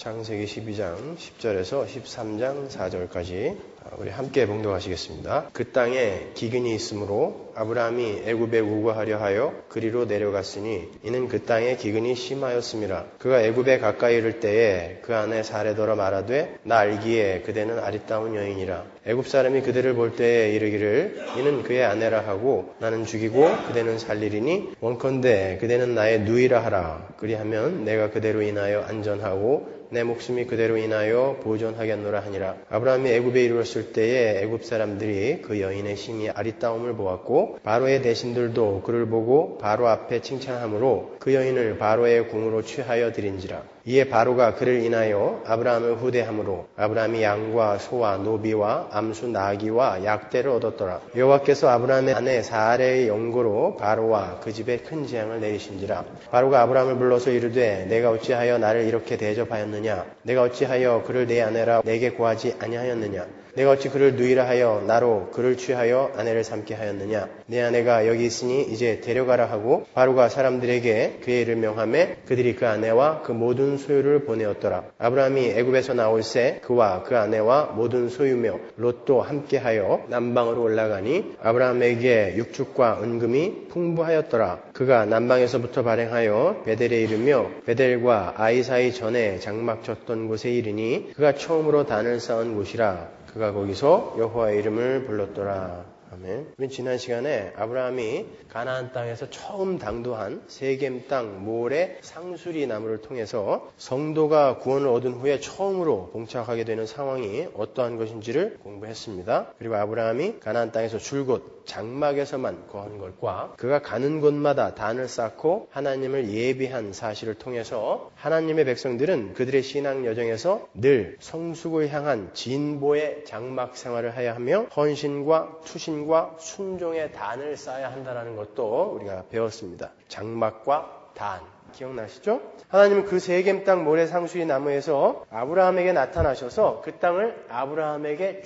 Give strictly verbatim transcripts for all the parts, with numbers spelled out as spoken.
창세기 십이 장 십 절에서 십삼 장 사 절까지 우리 함께 봉독하시겠습니다. 그 땅에 기근이 있으므로 아브라함이 애굽에 우거하려 하여 그리로 내려갔으니 이는 그 땅에 기근이 심하였음이라. 그가 애굽에 가까이 이를 때에 그 안에 사례더러 말하되 나 알기에 그대는 아리따운 여인이라. 애굽 사람이 그대를 볼 때에 이르기를 이는 그의 아내라 하고 나는 죽이고 그대는 살리리니 원컨대 그대는 나의 누이라 하라. 그리하면 내가 그대로 인하여 안전하고 내 목숨이 그대로 인하여 보존하겠노라 하니라. 아브라함이 애굽에 이르렀을 때에 애굽 사람들이 그 여인의 심히 아리따움을 보았고 바로의 대신들도 그를 보고 바로 앞에 칭찬하므로 그 여인을 바로의 궁으로 취하여 드린지라. 이에 바로가 그를 인하여 아브라함을 후대함으로 아브라함이 양과 소와 노비와 암수 나귀와 약대를 얻었더라. 여호와께서 아브라함의 아내 사레의 연고로 바로와 그 집에 큰 재앙을 내리신지라. 바로가 아브라함을 불러서 이르되 내가 어찌하여 나를 이렇게 대접하였느냐. 내가 어찌하여 그를 내 아내라 내게 고하지 아니하였느냐. 내가 어찌 그를 누이라 하여 나로 그를 취하여 아내를 삼게 하였느냐. 내 아내가 여기 있으니 이제 데려가라 하고 바로가 사람들에게 그의 이를 명하매 그들이 그 아내와 그 모든 소유를 보내었더라. 아브라함이 애굽에서 나올새 그와 그 아내와 모든 소유며 롯도 함께하여 남방으로 올라가니 아브라함에게 육축과 은금이 풍부하였더라. 그가 남방에서부터 발행하여 베델에 이르며 베델과 아이 사이 전에 장막 쳤던 곳에 이르니 그가 처음으로 단을 쌓은 곳이라. 그가 거기서 여호와의 이름을 불렀더라. 아멘. 우리 지난 시간에 아브라함이 가나안 땅에서 처음 당도한 세겜 땅 모래 상수리 나무를 통해서 성도가 구원을 얻은 후에 처음으로 봉착하게 되는 상황이 어떠한 것인지를 공부했습니다. 그리고 아브라함이 가나안 땅에서 줄곧 장막에서만 거한 것과 그가 가는 곳마다 단을 쌓고 하나님을 예비한 사실을 통해서 하나님의 백성들은 그들의 신앙 여정에서 늘 성숙을 향한 진보의 장막 생활을 해야 하며 헌신과 투신과 순종의 단을 쌓아야 한다는 것도 우리가 배웠습니다. 장막과 단. 기억나시죠? 하나님은 그 세겜 땅 모래 상수리 나무에서 아브라함에게 나타나셔서 그 땅을 아브라함에게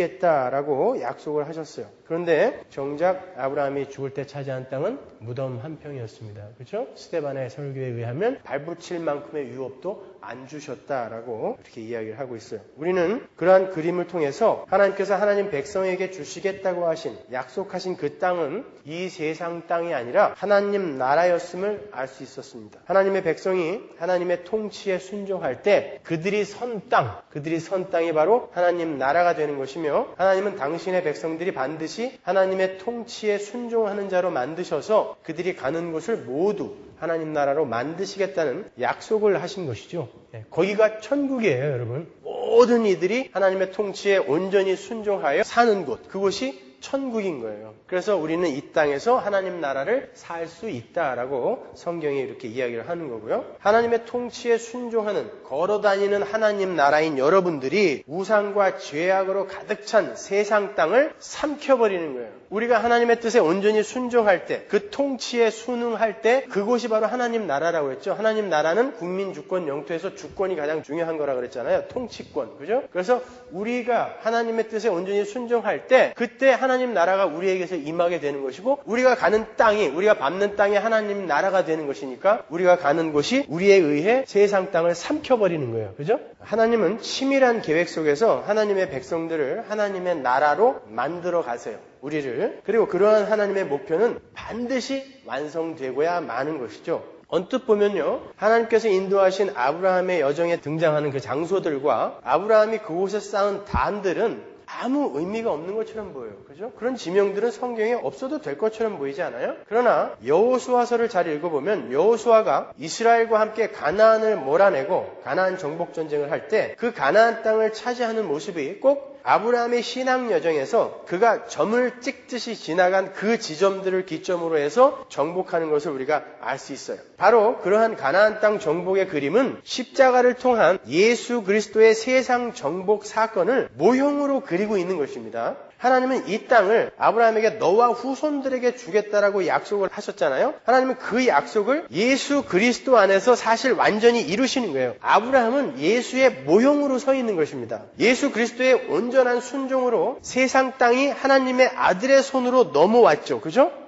주시겠다라고 약속을 하셨어요. 그런데 정작 아브라함이 죽을 때 차지한 땅은 무덤 한 평이었습니다. 그렇죠? 스데반의 설교에 의하면 발붙일 만큼의 유업도 안 주셨다라고 이렇게 이야기를 하고 있어요. 우리는 그러한 그림을 통해서 하나님께서 하나님 백성에게 주시겠다고 하신 약속하신 그 땅은 이 세상 땅이 아니라 하나님 나라였음을 알 수 있었습니다. 하나님의 백성이 하나님의 통치에 순종할 때 그들이 선 땅, 그들이 선 땅이 바로 하나님 나라가 되는 것이며 하나님은 당신의 백성들이 반드시 하나님의 통치에 순종하는 자로 만드셔서 그들이 가는 곳을 모두 하나님 나라로 만드시겠다는 약속을 하신 것이죠. 거기가 천국이에요, 여러분. 모든 이들이 하나님의 통치에 온전히 순종하여 사는 곳, 그곳이 천국인 거예요. 그래서 우리는 이 땅에서 하나님 나라를 살 수 있다라고 성경이 이렇게 이야기를 하는 거고요. 하나님의 통치에 순종하는 걸어다니는 하나님 나라인 여러분들이 우상과 죄악으로 가득 찬 세상 땅을 삼켜버리는 거예요. 우리가 하나님의 뜻에 온전히 순종할 때, 그 통치에 순응할 때 그곳이 바로 하나님 나라라고 했죠. 하나님 나라는 국민 주권 영토에서 주권이 가장 중요한 거라 그랬잖아요. 통치권. 그죠? 그래서 우리가 하나님의 뜻에 온전히 순종할 때 그때 하나님 나라가 우리에게서 임하게 되는 것이고 우리가 가는 땅이, 우리가 밟는 땅이 하나님 나라가 되는 것이니까 우리가 가는 곳이 우리에 의해 세상 땅을 삼켜버리는 거예요. 그죠? 하나님은 치밀한 계획 속에서 하나님의 백성들을 하나님의 나라로 만들어 가세요. 우리를. 그리고 그러한 하나님의 목표는 반드시 완성되고야 마는 것이죠. 언뜻 보면요, 하나님께서 인도하신 아브라함의 여정에 등장하는 그 장소들과 아브라함이 그곳에 쌓은 단들은 아무 의미가 없는 것처럼 보여요. 그죠? 그런 지명들은 성경에 없어도 될 것처럼 보이지 않아요? 그러나 여호수아서를 잘 읽어보면 여호수아가 이스라엘과 함께 가나안을 몰아내고 가나안 정복 전쟁을 할 때 그 가나안 땅을 차지하는 모습이 꼭 아브라함의 신앙 여정에서 그가 점을 찍듯이 지나간 그 지점들을 기점으로 해서 정복하는 것을 우리가 알 수 있어요. 바로 그러한 가나안 땅 정복의 그림은 십자가를 통한 예수 그리스도의 세상 정복 사건을 모형으로 그리고 있는 것입니다. 하나님은 이 땅을 아브라함에게 너와 후손들에게 주겠다라고 약속을 하셨잖아요. 하나님은 그 약속을 예수 그리스도 안에서 사실 완전히 이루시는 거예요. 아브라함은 예수의 모형으로 서 있는 것입니다. 예수 그리스도의 온전한 순종으로 세상 땅이 하나님의 아들의 손으로 넘어왔죠. 그죠?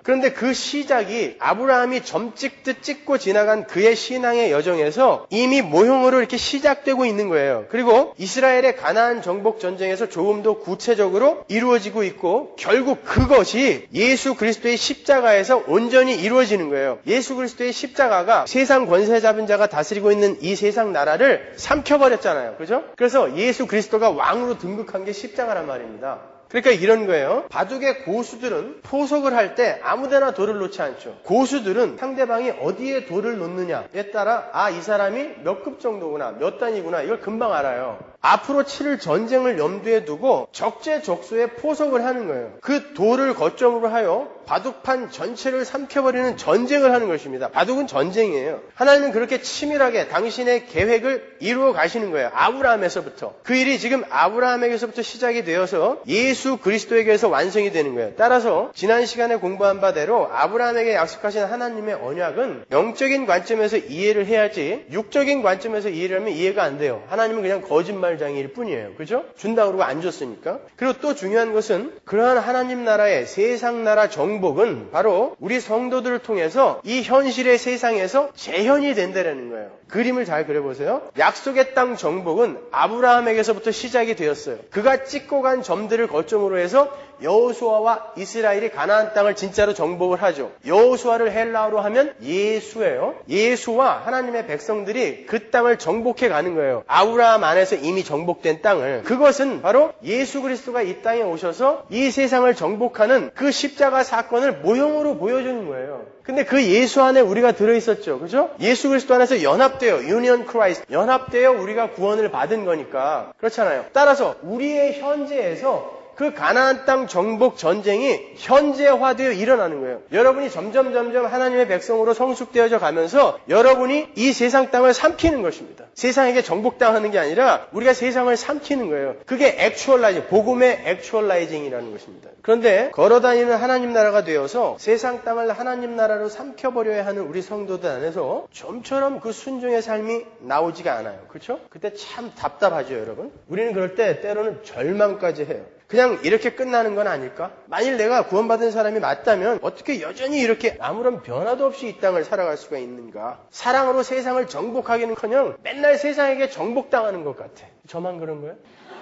그런데 그 시작이 아브라함이 점 찍듯 찍고 지나간 그의 신앙의 여정에서 이미 모형으로 이렇게 시작되고 있는 거예요. 그리고 이스라엘의 가나안 정복 전쟁에서 조금 더 구체적으로 이루어지고 있고 결국 그것이 예수 그리스도의 십자가에서 온전히 이루어지는 거예요. 예수 그리스도의 십자가가 세상 권세 잡은 자가 다스리고 있는 이 세상 나라를 삼켜버렸잖아요. 그죠? 그래서 예수 그리스도가 왕으로 등극한 게 십자가란 말입니다. 그러니까 이런 거예요. 바둑의 고수들은 포석을 할 때 아무데나 돌을 놓지 않죠. 고수들은 상대방이 어디에 돌을 놓느냐에 따라 아, 이 사람이 몇 급 정도구나, 몇 단이구나 이걸 금방 알아요. 앞으로 치를 전쟁을 염두에 두고 적재적소에 포석을 하는 거예요. 그 돌을 거점으로 하여 바둑판 전체를 삼켜버리는 전쟁을 하는 것입니다. 바둑은 전쟁이에요. 하나님은 그렇게 치밀하게 당신의 계획을 이루어 가시는 거예요. 아브라함에서부터. 그 일이 지금 아브라함에게서부터 시작이 되어서 예수 그리스도에게서 완성이 되는 거예요. 따라서 지난 시간에 공부한 바대로 아브라함에게 약속하신 하나님의 언약은 영적인 관점에서 이해를 해야지 육적인 관점에서 이해를 하면 이해가 안 돼요. 하나님은 그냥 거짓말장애일 뿐이에요. 그죠? 준다고 그러고 안 줬으니까. 그리고 또 중요한 것은 그러한 하나님 나라의 세상 나라 정복은 바로 우리 성도들을 통해서 이 현실의 세상에서 재현이 된다는 거예요. 그림을 잘 그려보세요. 약속의 땅 정복은 아브라함에게서부터 시작이 되었어요. 그가 찍고 간 점들을 거점으로 해서 여호수아와 이스라엘이 가나안 땅을 진짜로 정복을 하죠. 여호수아를 헬라어로 하면 예수예요. 예수와 하나님의 백성들이 그 땅을 정복해 가는 거예요. 아브라함 안에서 이미 정복된 땅을. 그것은 바로 예수 그리스도가 이 땅에 오셔서 이 세상을 정복하는 그 십자가 사건을 모형으로 보여주는 거예요. 근데 그 예수 안에 우리가 들어있었죠. 그죠? 예수 그리스도 안에서 연합되어, 유니언 크라이스트, 연합되어 우리가 구원을 받은 거니까. 그렇잖아요. 따라서 우리의 현재에서 그 가나안 땅 정복 전쟁이 현재화되어 일어나는 거예요. 여러분이 점점 점점 하나님의 백성으로 성숙되어져 가면서 여러분이 이 세상 땅을 삼키는 것입니다. 세상에게 정복당하는 게 아니라 우리가 세상을 삼키는 거예요. 그게 액츄얼라이징, 복음의 액츄얼라이징이라는 것입니다. 그런데 걸어다니는 하나님 나라가 되어서 세상 땅을 하나님 나라로 삼켜버려야 하는 우리 성도들 안에서 좀처럼 그 순종의 삶이 나오지가 않아요. 그렇죠? 그때 참 답답하죠, 여러분. 우리는 그럴 때 때로는 절망까지 해요. 그냥 이렇게 끝나는 건 아닐까? 만일 내가 구원받은 사람이 맞다면 어떻게 여전히 이렇게 아무런 변화도 없이 이 땅을 살아갈 수가 있는가? 사랑으로 세상을 정복하기는커녕 맨날 세상에게 정복당하는 것 같아. 저만 그런 거예요?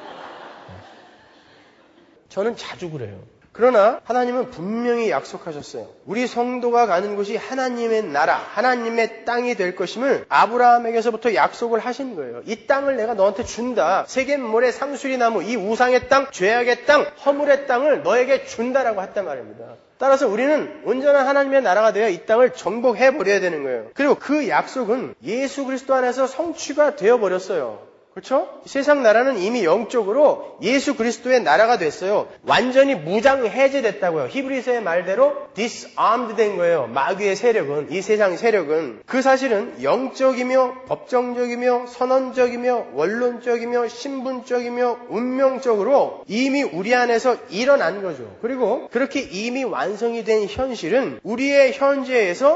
저는 자주 그래요. 그러나 하나님은 분명히 약속하셨어요. 우리 성도가 가는 곳이 하나님의 나라, 하나님의 땅이 될 것임을 아브라함에게서부터 약속을 하신 거예요. 이 땅을 내가 너한테 준다. 세겜 모래 상수리 나무, 이 우상의 땅, 죄악의 땅, 허물의 땅을 너에게 준다라고 했단 말입니다. 따라서 우리는 온전한 하나님의 나라가 되어 이 땅을 정복해버려야 되는 거예요. 그리고 그 약속은 예수 그리스도 안에서 성취가 되어버렸어요. 그렇죠? 세상 나라는 이미 영적으로 예수 그리스도의 나라가 됐어요. 완전히 무장 해제됐다고요. 히브리서의 말대로 disarmed 된 거예요. 마귀의 세력은, 이 세상 세력은. 그 사실은 영적이며 법정적이며 선언적이며 원론적이며 신분적이며 운명적으로 이미 우리 안에서 일어난 거죠. 그리고 그렇게 이미 완성이 된 현실은 우리의 현재에서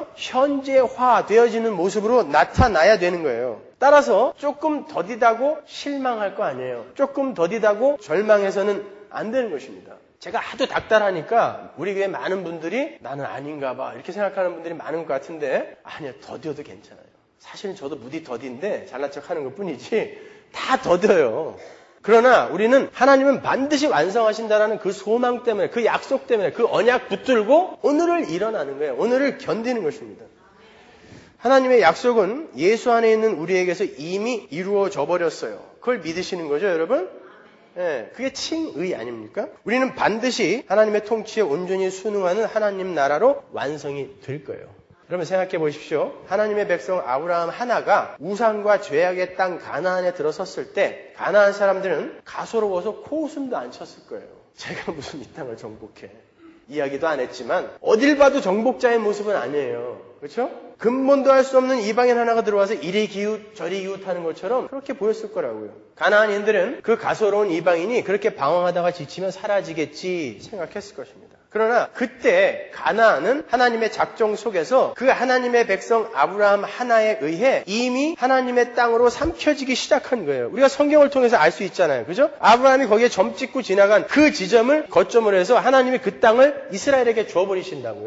현재화되어지는 모습으로 나타나야 되는 거예요. 따라서 조금 더디다고 실망할 거 아니에요. 조금 더디다고 절망해서는 안 되는 것입니다. 제가 하도 닥달하니까 우리 교회 많은 분들이 나는 아닌가 봐 이렇게 생각하는 분들이 많은 것 같은데 아니요, 더뎌도 괜찮아요. 사실은 저도 무디 더딘데 잘난 척하는 것뿐이지 다 더뎌요. 그러나 우리는 하나님은 반드시 완성하신다라는 그 소망 때문에, 그 약속 때문에, 그 언약 붙들고 오늘을 일어나는 거예요. 오늘을 견디는 것입니다. 하나님의 약속은 예수 안에 있는 우리에게서 이미 이루어져 버렸어요. 그걸 믿으시는 거죠, 여러분? 예, 그게 칭의 아닙니까? 우리는 반드시 하나님의 통치에 온전히 순응하는 하나님 나라로 완성이 될 거예요. 그러면 생각해 보십시오. 하나님의 백성 아브라함 하나가 우상과 죄악의 땅 가나안에 들어섰을 때 가나안 사람들은 가소로워서 코웃음도 안 쳤을 거예요. 제가 무슨 이 땅을 정복해. 이야기도 안 했지만 어딜 봐도 정복자의 모습은 아니에요. 그렇죠? 근본도 할 수 없는 이방인 하나가 들어와서 이리 기웃 저리 기웃하는 것처럼 그렇게 보였을 거라고요. 가나안인들은 그 가소로운 이방인이 그렇게 방황하다가 지치면 사라지겠지 생각했을 것입니다. 그러나 그때 가나안은 하나님의 작정 속에서 그 하나님의 백성 아브라함 하나에 의해 이미 하나님의 땅으로 삼켜지기 시작한 거예요. 우리가 성경을 통해서 알 수 있잖아요. 그죠? 아브라함이 거기에 점 찍고 지나간 그 지점을 거점으로 해서 하나님이 그 땅을 이스라엘에게 줘버리신다고요.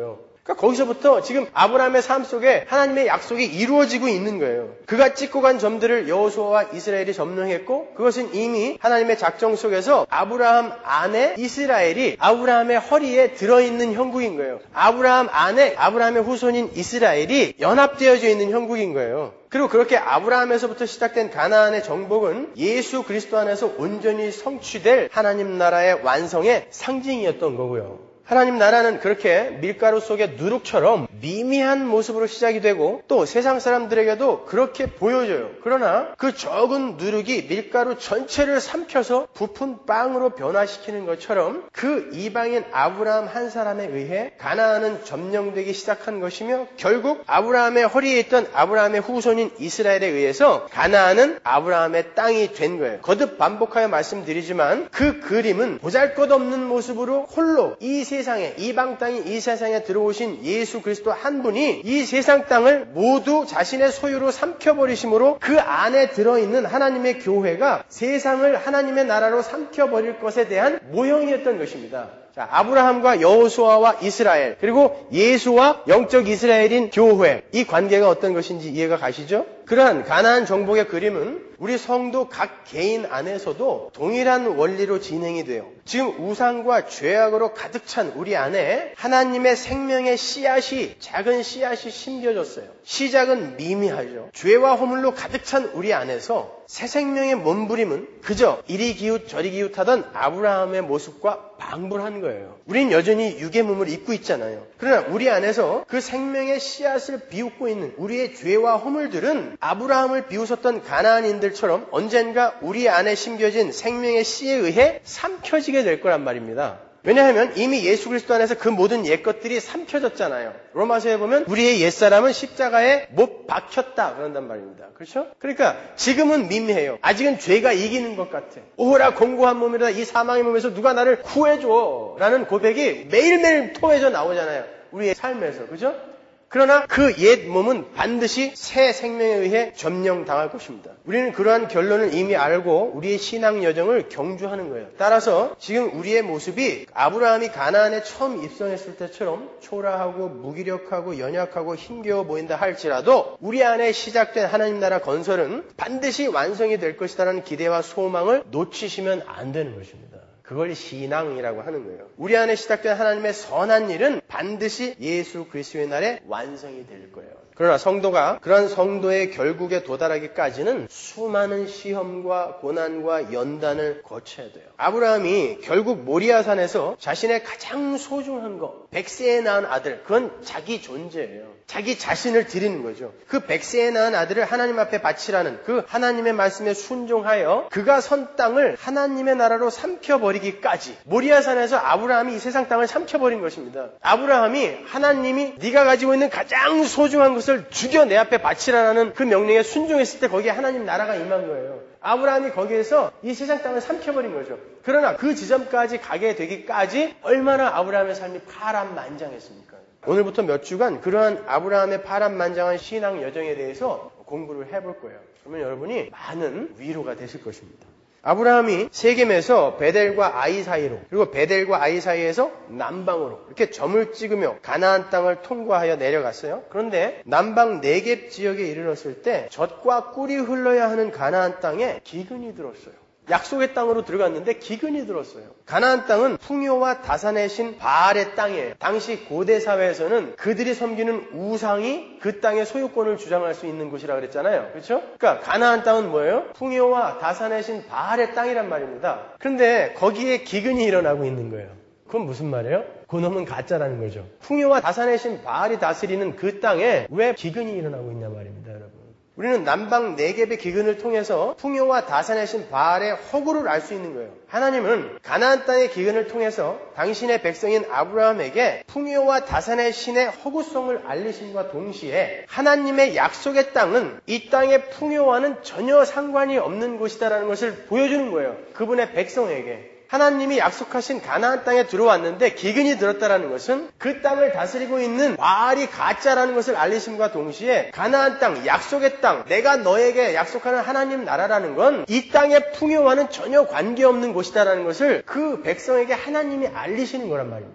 그러니까 거기서부터 지금 아브라함의 삶 속에 하나님의 약속이 이루어지고 있는 거예요. 그가 찍고 간 점들을 여호수아와 이스라엘이 점령했고 그것은 이미 하나님의 작정 속에서 아브라함 안에 이스라엘이 아브라함의 허리에 들어있는 형국인 거예요. 아브라함 안에 아브라함의 후손인 이스라엘이 연합되어져 있는 형국인 거예요. 그리고 그렇게 아브라함에서부터 시작된 가나안의 정복은 예수 그리스도 안에서 온전히 성취될 하나님 나라의 완성의 상징이었던 거고요. 하나님 나라는 그렇게 밀가루 속의 누룩처럼 미미한 모습으로 시작이 되고 또 세상 사람들에게도 그렇게 보여져요. 그러나 그 적은 누룩이 밀가루 전체를 삼켜서 부푼 빵으로 변화시키는 것처럼 그 이방인 아브라함 한 사람에 의해 가나안은 점령되기 시작한 것이며 결국 아브라함의 허리에 있던 아브라함의 후손인 이스라엘에 의해서 가나안은 아브라함의 땅이 된 거예요. 거듭 반복하여 말씀드리지만 그 그림은 보잘것없는 모습으로 홀로 이 세상에 이방 땅인 이 세상에 들어오신 예수 그리스도 한 분이 이 세상 땅을 모두 자신의 소유로 삼켜버리심으로 그 안에 들어있는 하나님의 교회가 세상을 하나님의 나라로 삼켜버릴 것에 대한 모형이었던 것입니다. 자, 아브라함과 여호수아와 이스라엘 그리고 예수와 영적 이스라엘인 교회 이 관계가 어떤 것인지 이해가 가시죠? 그러한 가나안 정복의 그림은 우리 성도 각 개인 안에서도 동일한 원리로 진행이 돼요. 지금 우상과 죄악으로 가득 찬 우리 안에 하나님의 생명의 씨앗이 작은 씨앗이 심겨졌어요. 시작은 미미하죠. 죄와 허물로 가득 찬 우리 안에서 새 생명의 몸부림은 그저 이리 기웃 저리 기웃하던 아브라함의 모습과 방불한 거예요. 우린 여전히 육의 몸을 입고 있잖아요. 그러나 우리 안에서 그 생명의 씨앗을 비웃고 있는 우리의 죄와 허물들은 아브라함을 비웃었던 가나안인들처럼 언젠가 우리 안에 심겨진 생명의 씨에 의해 삼켜지게 될 거란 말입니다. 왜냐하면 이미 예수 그리스도 안에서 그 모든 옛것들이 삼켜졌잖아요. 로마서에 보면 우리의 옛사람은 십자가에 못 박혔다 그런단 말입니다. 그렇죠? 그러니까 지금은 미미해요. 아직은 죄가 이기는 것 같아. 오라 공고한 몸이라 이 사망의 몸에서 누가 나를 구해줘 라는 고백이 매일매일 토해져 나오잖아요. 우리의 삶에서. 그죠? 그러나 그 옛 몸은 반드시 새 생명에 의해 점령당할 것입니다. 우리는 그러한 결론을 이미 알고 우리의 신앙 여정을 경주하는 거예요. 따라서 지금 우리의 모습이 아브라함이 가나안에 처음 입성했을 때처럼 초라하고 무기력하고 연약하고 힘겨워 보인다 할지라도 우리 안에 시작된 하나님 나라 건설은 반드시 완성이 될 것이다라는 기대와 소망을 놓치시면 안 되는 것입니다. 그걸 신앙이라고 하는 거예요. 우리 안에 시작된 하나님의 선한 일은 반드시 예수 그리스도의 날에 완성이 될 거예요. 그러나 성도가 그런 성도의 결국에 도달하기까지는 수많은 시험과 고난과 연단을 거쳐야 돼요. 아브라함이 결국 모리아산에서 자신의 가장 소중한 거, 백세에 낳은 아들, 그건 자기 존재예요. 자기 자신을 드리는 거죠. 그 백세에 낳은 아들을 하나님 앞에 바치라는 그 하나님의 말씀에 순종하여 그가 선 땅을 하나님의 나라로 삼켜버리기까지 모리아산에서 아브라함이 이 세상 땅을 삼켜버린 것입니다. 아브라함이 하나님이 네가 가지고 있는 가장 소중한 것을 죽여 내 앞에 바치라는 그 명령에 순종했을 때 거기에 하나님 나라가 임한 거예요. 아브라함이 거기에서 이 세상 땅을 삼켜버린 거죠. 그러나 그 지점까지 가게 되기까지 얼마나 아브라함의 삶이 파란만장했습니까? 오늘부터 몇 주간 그러한 아브라함의 파란만장한 신앙 여정에 대해서 공부를 해볼 거예요. 그러면 여러분이 많은 위로가 되실 것입니다. 아브라함이 세겜에서 베델과 아이 사이로 그리고 베델과 아이 사이에서 남방으로 이렇게 점을 찍으며 가나안 땅을 통과하여 내려갔어요. 그런데 남방 네겝 지역에 이르렀을 때 젖과 꿀이 흘러야 하는 가나안 땅에 기근이 들었어요. 약속의 땅으로 들어갔는데 기근이 들었어요. 가나안 땅은 풍요와 다산의 신 바알의 땅이에요. 당시 고대 사회에서는 그들이 섬기는 우상이 그 땅의 소유권을 주장할 수 있는 곳이라 그랬잖아요. 그렇죠? 그러니까 가나안 땅은 뭐예요? 풍요와 다산의 신 바알의 땅이란 말입니다. 그런데 거기에 기근이 일어나고 있는 거예요. 그건 무슨 말이에요? 그놈은 가짜라는 거죠. 풍요와 다산의 신 바알이 다스리는 그 땅에 왜 기근이 일어나고 있냐 말입니다, 여러분. 우리는 남방 네겝의 기근을 통해서 풍요와 다산의 신 바알의 허구를 알 수 있는 거예요. 하나님은 가나안 땅의 기근을 통해서 당신의 백성인 아브라함에게 풍요와 다산의 신의 허구성을 알리심과 동시에 하나님의 약속의 땅은 이 땅의 풍요와는 전혀 상관이 없는 곳이다라는 것을 보여주는 거예요. 그분의 백성에게. 하나님이 약속하신 가나안 땅에 들어왔는데 기근이 들었다는 것은 그 땅을 다스리고 있는 바알이 가짜라는 것을 알리심과 동시에 가나안 땅, 약속의 땅, 내가 너에게 약속하는 하나님 나라라는 건 이 땅의 풍요와는 전혀 관계없는 곳이다라는 것을 그 백성에게 하나님이 알리시는 거란 말입니다.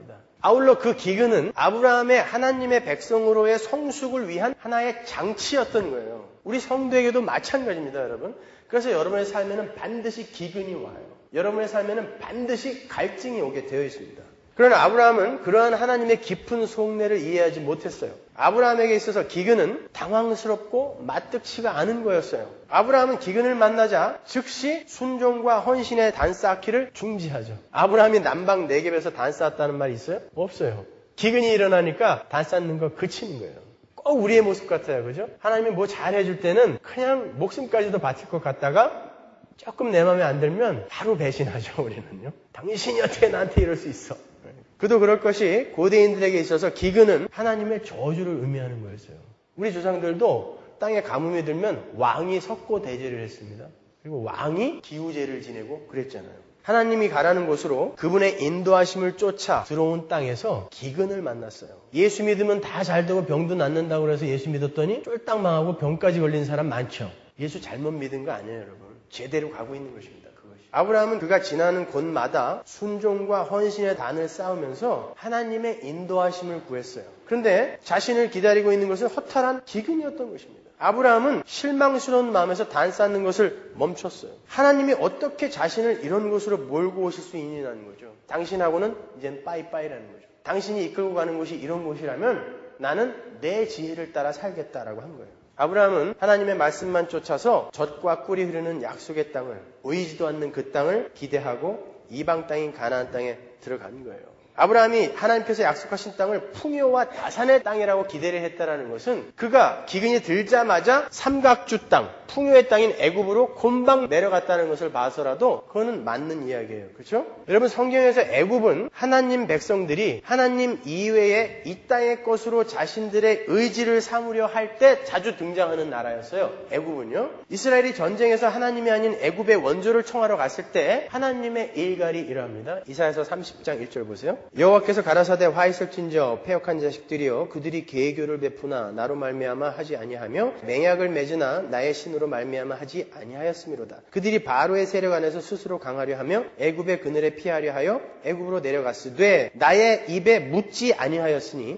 아울러 그 기근은 아브라함의 하나님의 백성으로의 성숙을 위한 하나의 장치였던 거예요. 우리 성도에게도 마찬가지입니다, 여러분. 그래서 여러분의 삶에는 반드시 기근이 와요. 여러분의 삶에는 반드시 갈증이 오게 되어 있습니다. 그러나 아브라함은 그러한 하나님의 깊은 속내를 이해하지 못했어요. 아브라함에게 있어서 기근은 당황스럽고 마뜩치가 않은 거였어요. 아브라함은 기근을 만나자 즉시 순종과 헌신의 단 쌓기를 중지하죠. 아브라함이 남방 네겝에서 단 쌓았다는 말이 있어요? 없어요. 기근이 일어나니까 단 쌓는 거 그치는 거예요. 꼭 우리의 모습 같아요. 그죠? 하나님이 뭐 잘해줄 때는 그냥 목숨까지도 바칠 것 같다가 조금 내 마음에 안 들면 바로 배신하죠. 우리는요. 당신이 어떻게 나한테 이럴 수 있어? 그도 그럴 것이 고대인들에게 있어서 기근은 하나님의 저주를 의미하는 거였어요. 우리 조상들도 땅에 가뭄이 들면 왕이 석고 대제를 했습니다. 그리고 왕이 기우제를 지내고 그랬잖아요. 하나님이 가라는 곳으로 그분의 인도하심을 쫓아 들어온 땅에서 기근을 만났어요. 예수 믿으면 다 잘되고 병도 낫는다고 해서 예수 믿었더니 쫄딱 망하고 병까지 걸린 사람 많죠. 예수 잘못 믿은 거 아니에요, 여러분. 제대로 가고 있는 것입니다. 아브라함은 그가 지나는 곳마다 순종과 헌신의 단을 쌓으면서 하나님의 인도하심을 구했어요. 그런데 자신을 기다리고 있는 것은 허탈한 기근이었던 것입니다. 아브라함은 실망스러운 마음에서 단 쌓는 것을 멈췄어요. 하나님이 어떻게 자신을 이런 곳으로 몰고 오실 수 있느냐는 거죠. 당신하고는 이젠 빠이빠이라는 거죠. 당신이 이끌고 가는 곳이 이런 곳이라면 나는 내 지혜를 따라 살겠다라고 한 거예요. 아브라함은 하나님의 말씀만 쫓아서 젖과 꿀이 흐르는 약속의 땅을, 보이지도 않는 그 땅을 기대하고 이방 땅인 가나안 땅에 들어간 거예요. 아브라함이 하나님께서 약속하신 땅을 풍요와 다산의 땅이라고 기대를 했다는 것은 그가 기근이 들자마자 삼각주 땅, 풍요의 땅인 애굽으로 곤방 내려갔다는 것을 봐서라도 그거는 맞는 이야기예요. 그렇죠? 여러분, 성경에서 애굽은 하나님 백성들이 하나님 이외에 이 땅의 것으로 자신들의 의지를 삼으려 할 때 자주 등장하는 나라였어요. 애굽은요. 이스라엘이 전쟁에서 하나님이 아닌 애굽의 원조를 청하러 갔을 때 하나님의 일갈이 이러합니다. 이사야서 삼십 장 일 절 보세요. 여호와께서 가라사대 화 있을진저 패역한 자식들이여 그들이 계교를 베푸나 나로 말미암아 하지 아니하며 맹약을 맺으나 나의 신으로 말미암아 하지 아니하였음이로다. 그들이 바로의 세력 안에서 스스로 강하려 하며 애굽의 그늘에 피하려 하여 애굽으로 내려갔으되 나의 입에 묻지 아니하였으니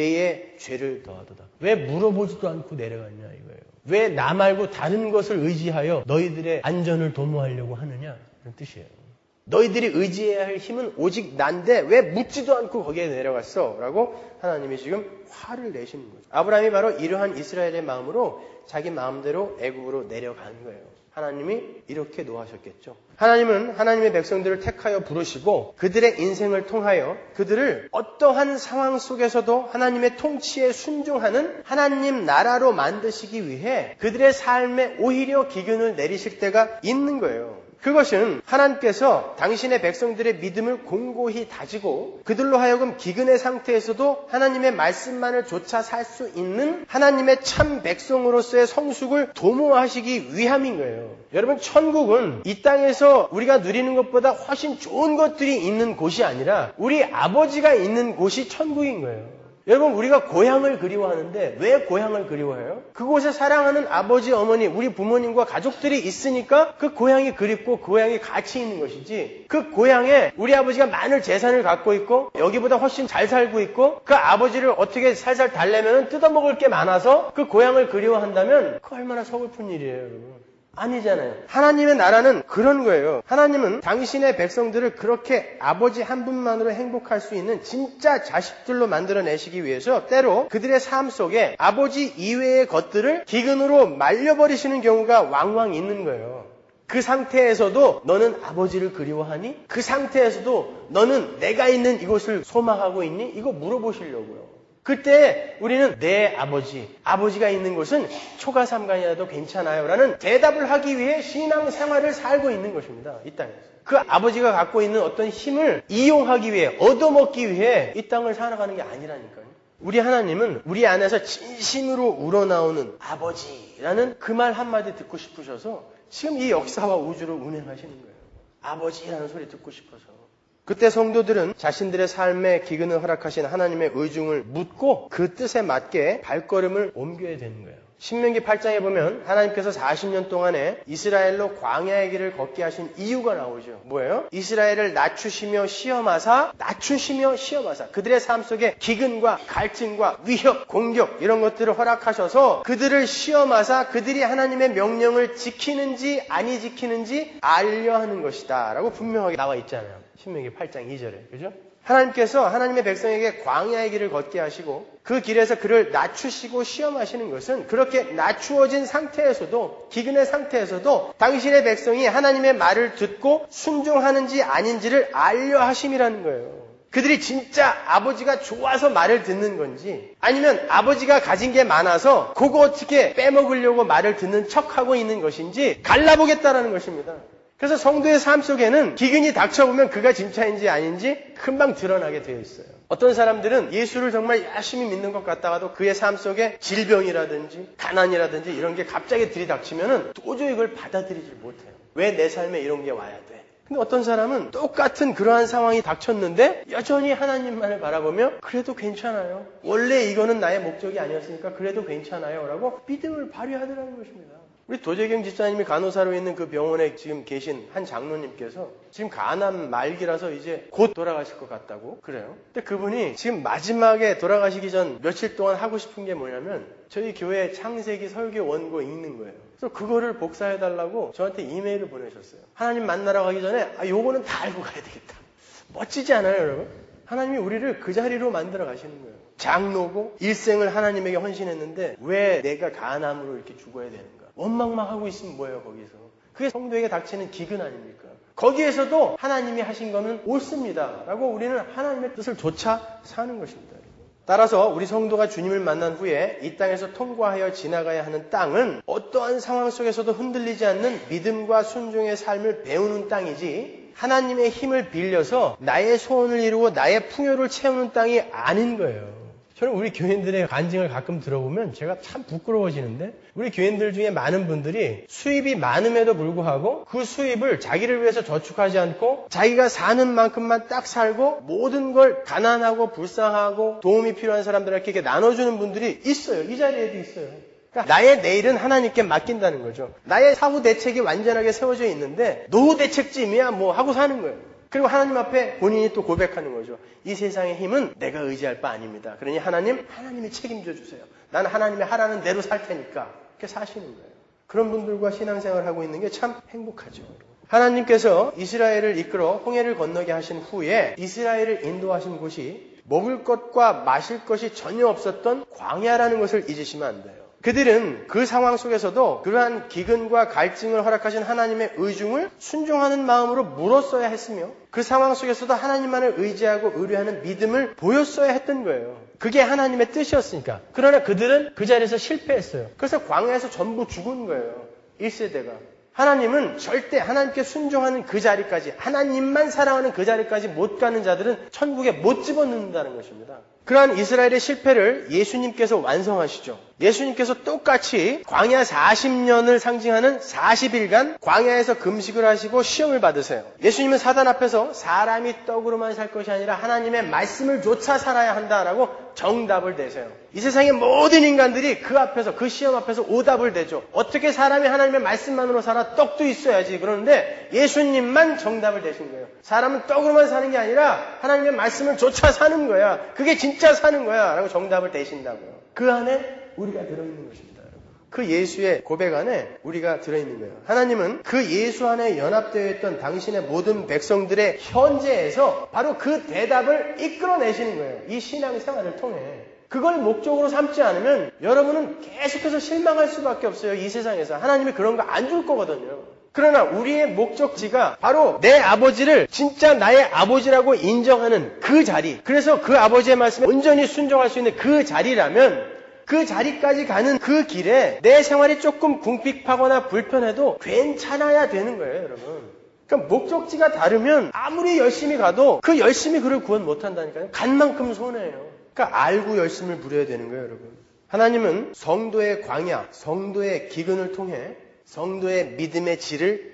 죄에 죄를 더하도다. 왜 물어보지도 않고 내려갔냐 이거예요. 왜 나 말고 다른 것을 의지하여 너희들의 안전을 도모하려고 하느냐 이런 뜻이에요. 너희들이 의지해야 할 힘은 오직 난데 왜 묻지도 않고 거기에 내려갔어? 라고 하나님이 지금 화를 내시는 거죠. 아브라함이 바로 이러한 이스라엘의 마음으로 자기 마음대로 애굽으로 내려간 거예요. 하나님이 이렇게 노하셨겠죠. 하나님은 하나님의 백성들을 택하여 부르시고 그들의 인생을 통하여 그들을 어떠한 상황 속에서도 하나님의 통치에 순종하는 하나님 나라로 만드시기 위해 그들의 삶에 오히려 기근을 내리실 때가 있는 거예요. 그것은 하나님께서 당신의 백성들의 믿음을 공고히 다지고 그들로 하여금 기근의 상태에서도 하나님의 말씀만을 조차 살 수 있는 하나님의 참 백성으로서의 성숙을 도모하시기 위함인 거예요. 여러분, 천국은 이 땅에서 우리가 누리는 것보다 훨씬 좋은 것들이 있는 곳이 아니라 우리 아버지가 있는 곳이 천국인 거예요. 여러분, 우리가 고향을 그리워하는데 왜 고향을 그리워해요? 그곳에 사랑하는 아버지, 어머니, 우리 부모님과 가족들이 있으니까 그 고향이 그립고 그 고향이 가치 있는 것이지, 그 고향에 우리 아버지가 많은 재산을 갖고 있고 여기보다 훨씬 잘 살고 있고 그 아버지를 어떻게 살살 달래면 뜯어먹을 게 많아서 그 고향을 그리워한다면 그 얼마나 서글픈 일이에요, 여러분. 아니잖아요. 하나님의 나라는 그런 거예요. 하나님은 당신의 백성들을 그렇게 아버지 한 분만으로 행복할 수 있는 진짜 자식들로 만들어내시기 위해서 때로 그들의 삶 속에 아버지 이외의 것들을 기근으로 말려버리시는 경우가 왕왕 있는 거예요. 그 상태에서도 너는 아버지를 그리워하니? 그 상태에서도 너는 내가 있는 이곳을 소망하고 있니? 이거 물어보시려고요. 그때 우리는 내 아버지, 아버지가 있는 곳은 초가삼간이라도 괜찮아요 라는 대답을 하기 위해 신앙생활을 살고 있는 것입니다. 이 땅에서. 그 아버지가 갖고 있는 어떤 힘을 이용하기 위해, 얻어먹기 위해 이 땅을 살아가는 게 아니라니까요. 우리 하나님은 우리 안에서 진심으로 우러나오는 아버지라는 그 말 한마디 듣고 싶으셔서 지금 이 역사와 우주를 운행하시는 거예요. 아버지라는 소리 듣고 싶어서. 그때 성도들은 자신들의 삶에 기근을 허락하신 하나님의 의중을 묻고 그 뜻에 맞게 발걸음을 옮겨야 되는 거예요. 신명기 팔 장에 보면 하나님께서 사십 년 동안에 이스라엘로 광야의 길을 걷게 하신 이유가 나오죠. 뭐예요? 이스라엘을 낮추시며 시험하사 낮추시며 시험하사 그들의 삶 속에 기근과 갈증과 위협, 공격 이런 것들을 허락하셔서 그들을 시험하사 그들이 하나님의 명령을 지키는지 아니 지키는지 알려 하는 것이다 라고 분명하게 나와 있잖아요. 신명기 팔 장 이 절에. 그죠? 하나님께서 하나님의 백성에게 광야의 길을 걷게 하시고 그 길에서 그를 낮추시고 시험하시는 것은 그렇게 낮추어진 상태에서도 기근의 상태에서도 당신의 백성이 하나님의 말을 듣고 순종하는지 아닌지를 알려 하심이라는 거예요. 그들이 진짜 아버지가 좋아서 말을 듣는 건지 아니면 아버지가 가진 게 많아서 그거 어떻게 빼먹으려고 말을 듣는 척하고 있는 것인지 갈라보겠다라는 것입니다. 그래서 성도의 삶 속에는 기근이 닥쳐보면 그가 진짜인지 아닌지 금방 드러나게 되어 있어요. 어떤 사람들은 예수를 정말 열심히 믿는 것 같다가도 그의 삶 속에 질병이라든지 가난이라든지 이런 게 갑자기 들이닥치면 도저히 이걸 받아들이지 못해요. 왜 내 삶에 이런 게 와야 돼? 근데 어떤 사람은 똑같은 그러한 상황이 닥쳤는데 여전히 하나님만을 바라보며 그래도 괜찮아요. 원래 이거는 나의 목적이 아니었으니까 그래도 괜찮아요 라고 믿음을 발휘하더라는 것입니다. 우리 도재경 집사님이 간호사로 있는 그 병원에 지금 계신 한 장로님께서 지금 간암 말기라서 이제 곧 돌아가실 것 같다고 그래요. 근데 그분이 지금 마지막에 돌아가시기 전 며칠 동안 하고 싶은 게 뭐냐면 저희 교회 창세기 설교 원고 읽는 거예요. 그래서 그거를 복사해달라고 저한테 이메일을 보내셨어요. 하나님 만나러 가기 전에 아 요거는 다 알고 가야 되겠다. 멋지지 않아요 여러분? 하나님이 우리를 그 자리로 만들어 가시는 거예요. 장로고 일생을 하나님에게 헌신했는데 왜 내가 간암으로 이렇게 죽어야 되는가? 원망만 하고 있으면 뭐예요 거기서? 그게 성도에게 닥치는 기근 아닙니까? 거기에서도 하나님이 하신 거는 옳습니다 라고 우리는 하나님의 뜻을 조차 사는 것입니다. 따라서 우리 성도가 주님을 만난 후에 이 땅에서 통과하여 지나가야 하는 땅은 어떠한 상황 속에서도 흔들리지 않는 믿음과 순종의 삶을 배우는 땅이지 하나님의 힘을 빌려서 나의 소원을 이루고 나의 풍요를 채우는 땅이 아닌 거예요. 저는 우리 교인들의 간증을 가끔 들어보면 제가 참 부끄러워지는데 우리 교인들 중에 많은 분들이 수입이 많음에도 불구하고 그 수입을 자기를 위해서 저축하지 않고 자기가 사는 만큼만 딱 살고 모든 걸 가난하고 불쌍하고 도움이 필요한 사람들에게 나눠주는 분들이 있어요. 이 자리에도 있어요. 그러니까 나의 내일은 하나님께 맡긴다는 거죠. 나의 사후 대책이 완전하게 세워져 있는데 노후 대책쯤이야 뭐 하고 사는 거예요. 그리고 하나님 앞에 본인이 또 고백하는 거죠. 이 세상의 힘은 내가 의지할 바 아닙니다. 그러니 하나님, 하나님이 책임져 주세요. 나는 하나님이 하라는 대로 살 테니까. 이렇게 사시는 거예요. 그런 분들과 신앙생활을 하고 있는 게 참 행복하죠. 하나님께서 이스라엘을 이끌어 홍해를 건너게 하신 후에 이스라엘을 인도하신 곳이 먹을 것과 마실 것이 전혀 없었던 광야라는 것을 잊으시면 안 돼요. 그들은 그 상황 속에서도 그러한 기근과 갈증을 허락하신 하나님의 의중을 순종하는 마음으로 물었어야 했으며 그 상황 속에서도 하나님만을 의지하고 의뢰하는 믿음을 보였어야 했던 거예요. 그게 하나님의 뜻이었으니까. 그러나 그들은 그 자리에서 실패했어요. 그래서 광야에서 전부 죽은 거예요. 일 세대가. 하나님은 절대 하나님께 순종하는 그 자리까지 하나님만 사랑하는 그 자리까지 못 가는 자들은 천국에 못 집어넣는다는 것입니다. 그러한 이스라엘의 실패를 예수님께서 완성하시죠. 예수님께서 똑같이 광야 사십 년을 상징하는 사십 일간 광야에서 금식을 하시고 시험을 받으세요. 예수님은 사단 앞에서 사람이 떡으로만 살 것이 아니라 하나님의 말씀을 조차 살아야 한다라고 정답을 내세요. 이 세상의 모든 인간들이 그 앞에서 그 시험 앞에서 오답을 대죠. 어떻게 사람이 하나님의 말씀만으로 살아? 떡도 있어야지. 그러는데 예수님만 정답을 대신 거예요. 사람은 떡으로만 사는 게 아니라 하나님의 말씀을 조차 사는 거야. 그게 진짜 사는 거야 라고 정답을 대신다고요. 그 안에 우리가 들어있는 것입니다. 그 예수의 고백 안에 우리가 들어있는 거예요. 하나님은 그 예수 안에 연합되어 있던 당신의 모든 백성들의 현재에서 바로 그 대답을 이끌어내시는 거예요. 이 신앙생활을 통해. 그걸 목적으로 삼지 않으면 여러분은 계속해서 실망할 수밖에 없어요. 이 세상에서. 하나님이 그런 거 안 줄 거거든요. 그러나 우리의 목적지가 바로 내 아버지를 진짜 나의 아버지라고 인정하는 그 자리. 그래서 그 아버지의 말씀에 온전히 순종할 수 있는 그 자리라면 그 자리까지 가는 그 길에 내 생활이 조금 궁핍하거나 불편해도 괜찮아야 되는 거예요, 여러분. 그러니까 목적지가 다르면 아무리 열심히 가도 그 열심히 그를 구원 못한다니까요. 간 만큼 손해예요. 그러니까 알고 열심을 부려야 되는 거예요, 여러분. 하나님은 성도의 광야, 성도의 기근을 통해 성도의 믿음의 질을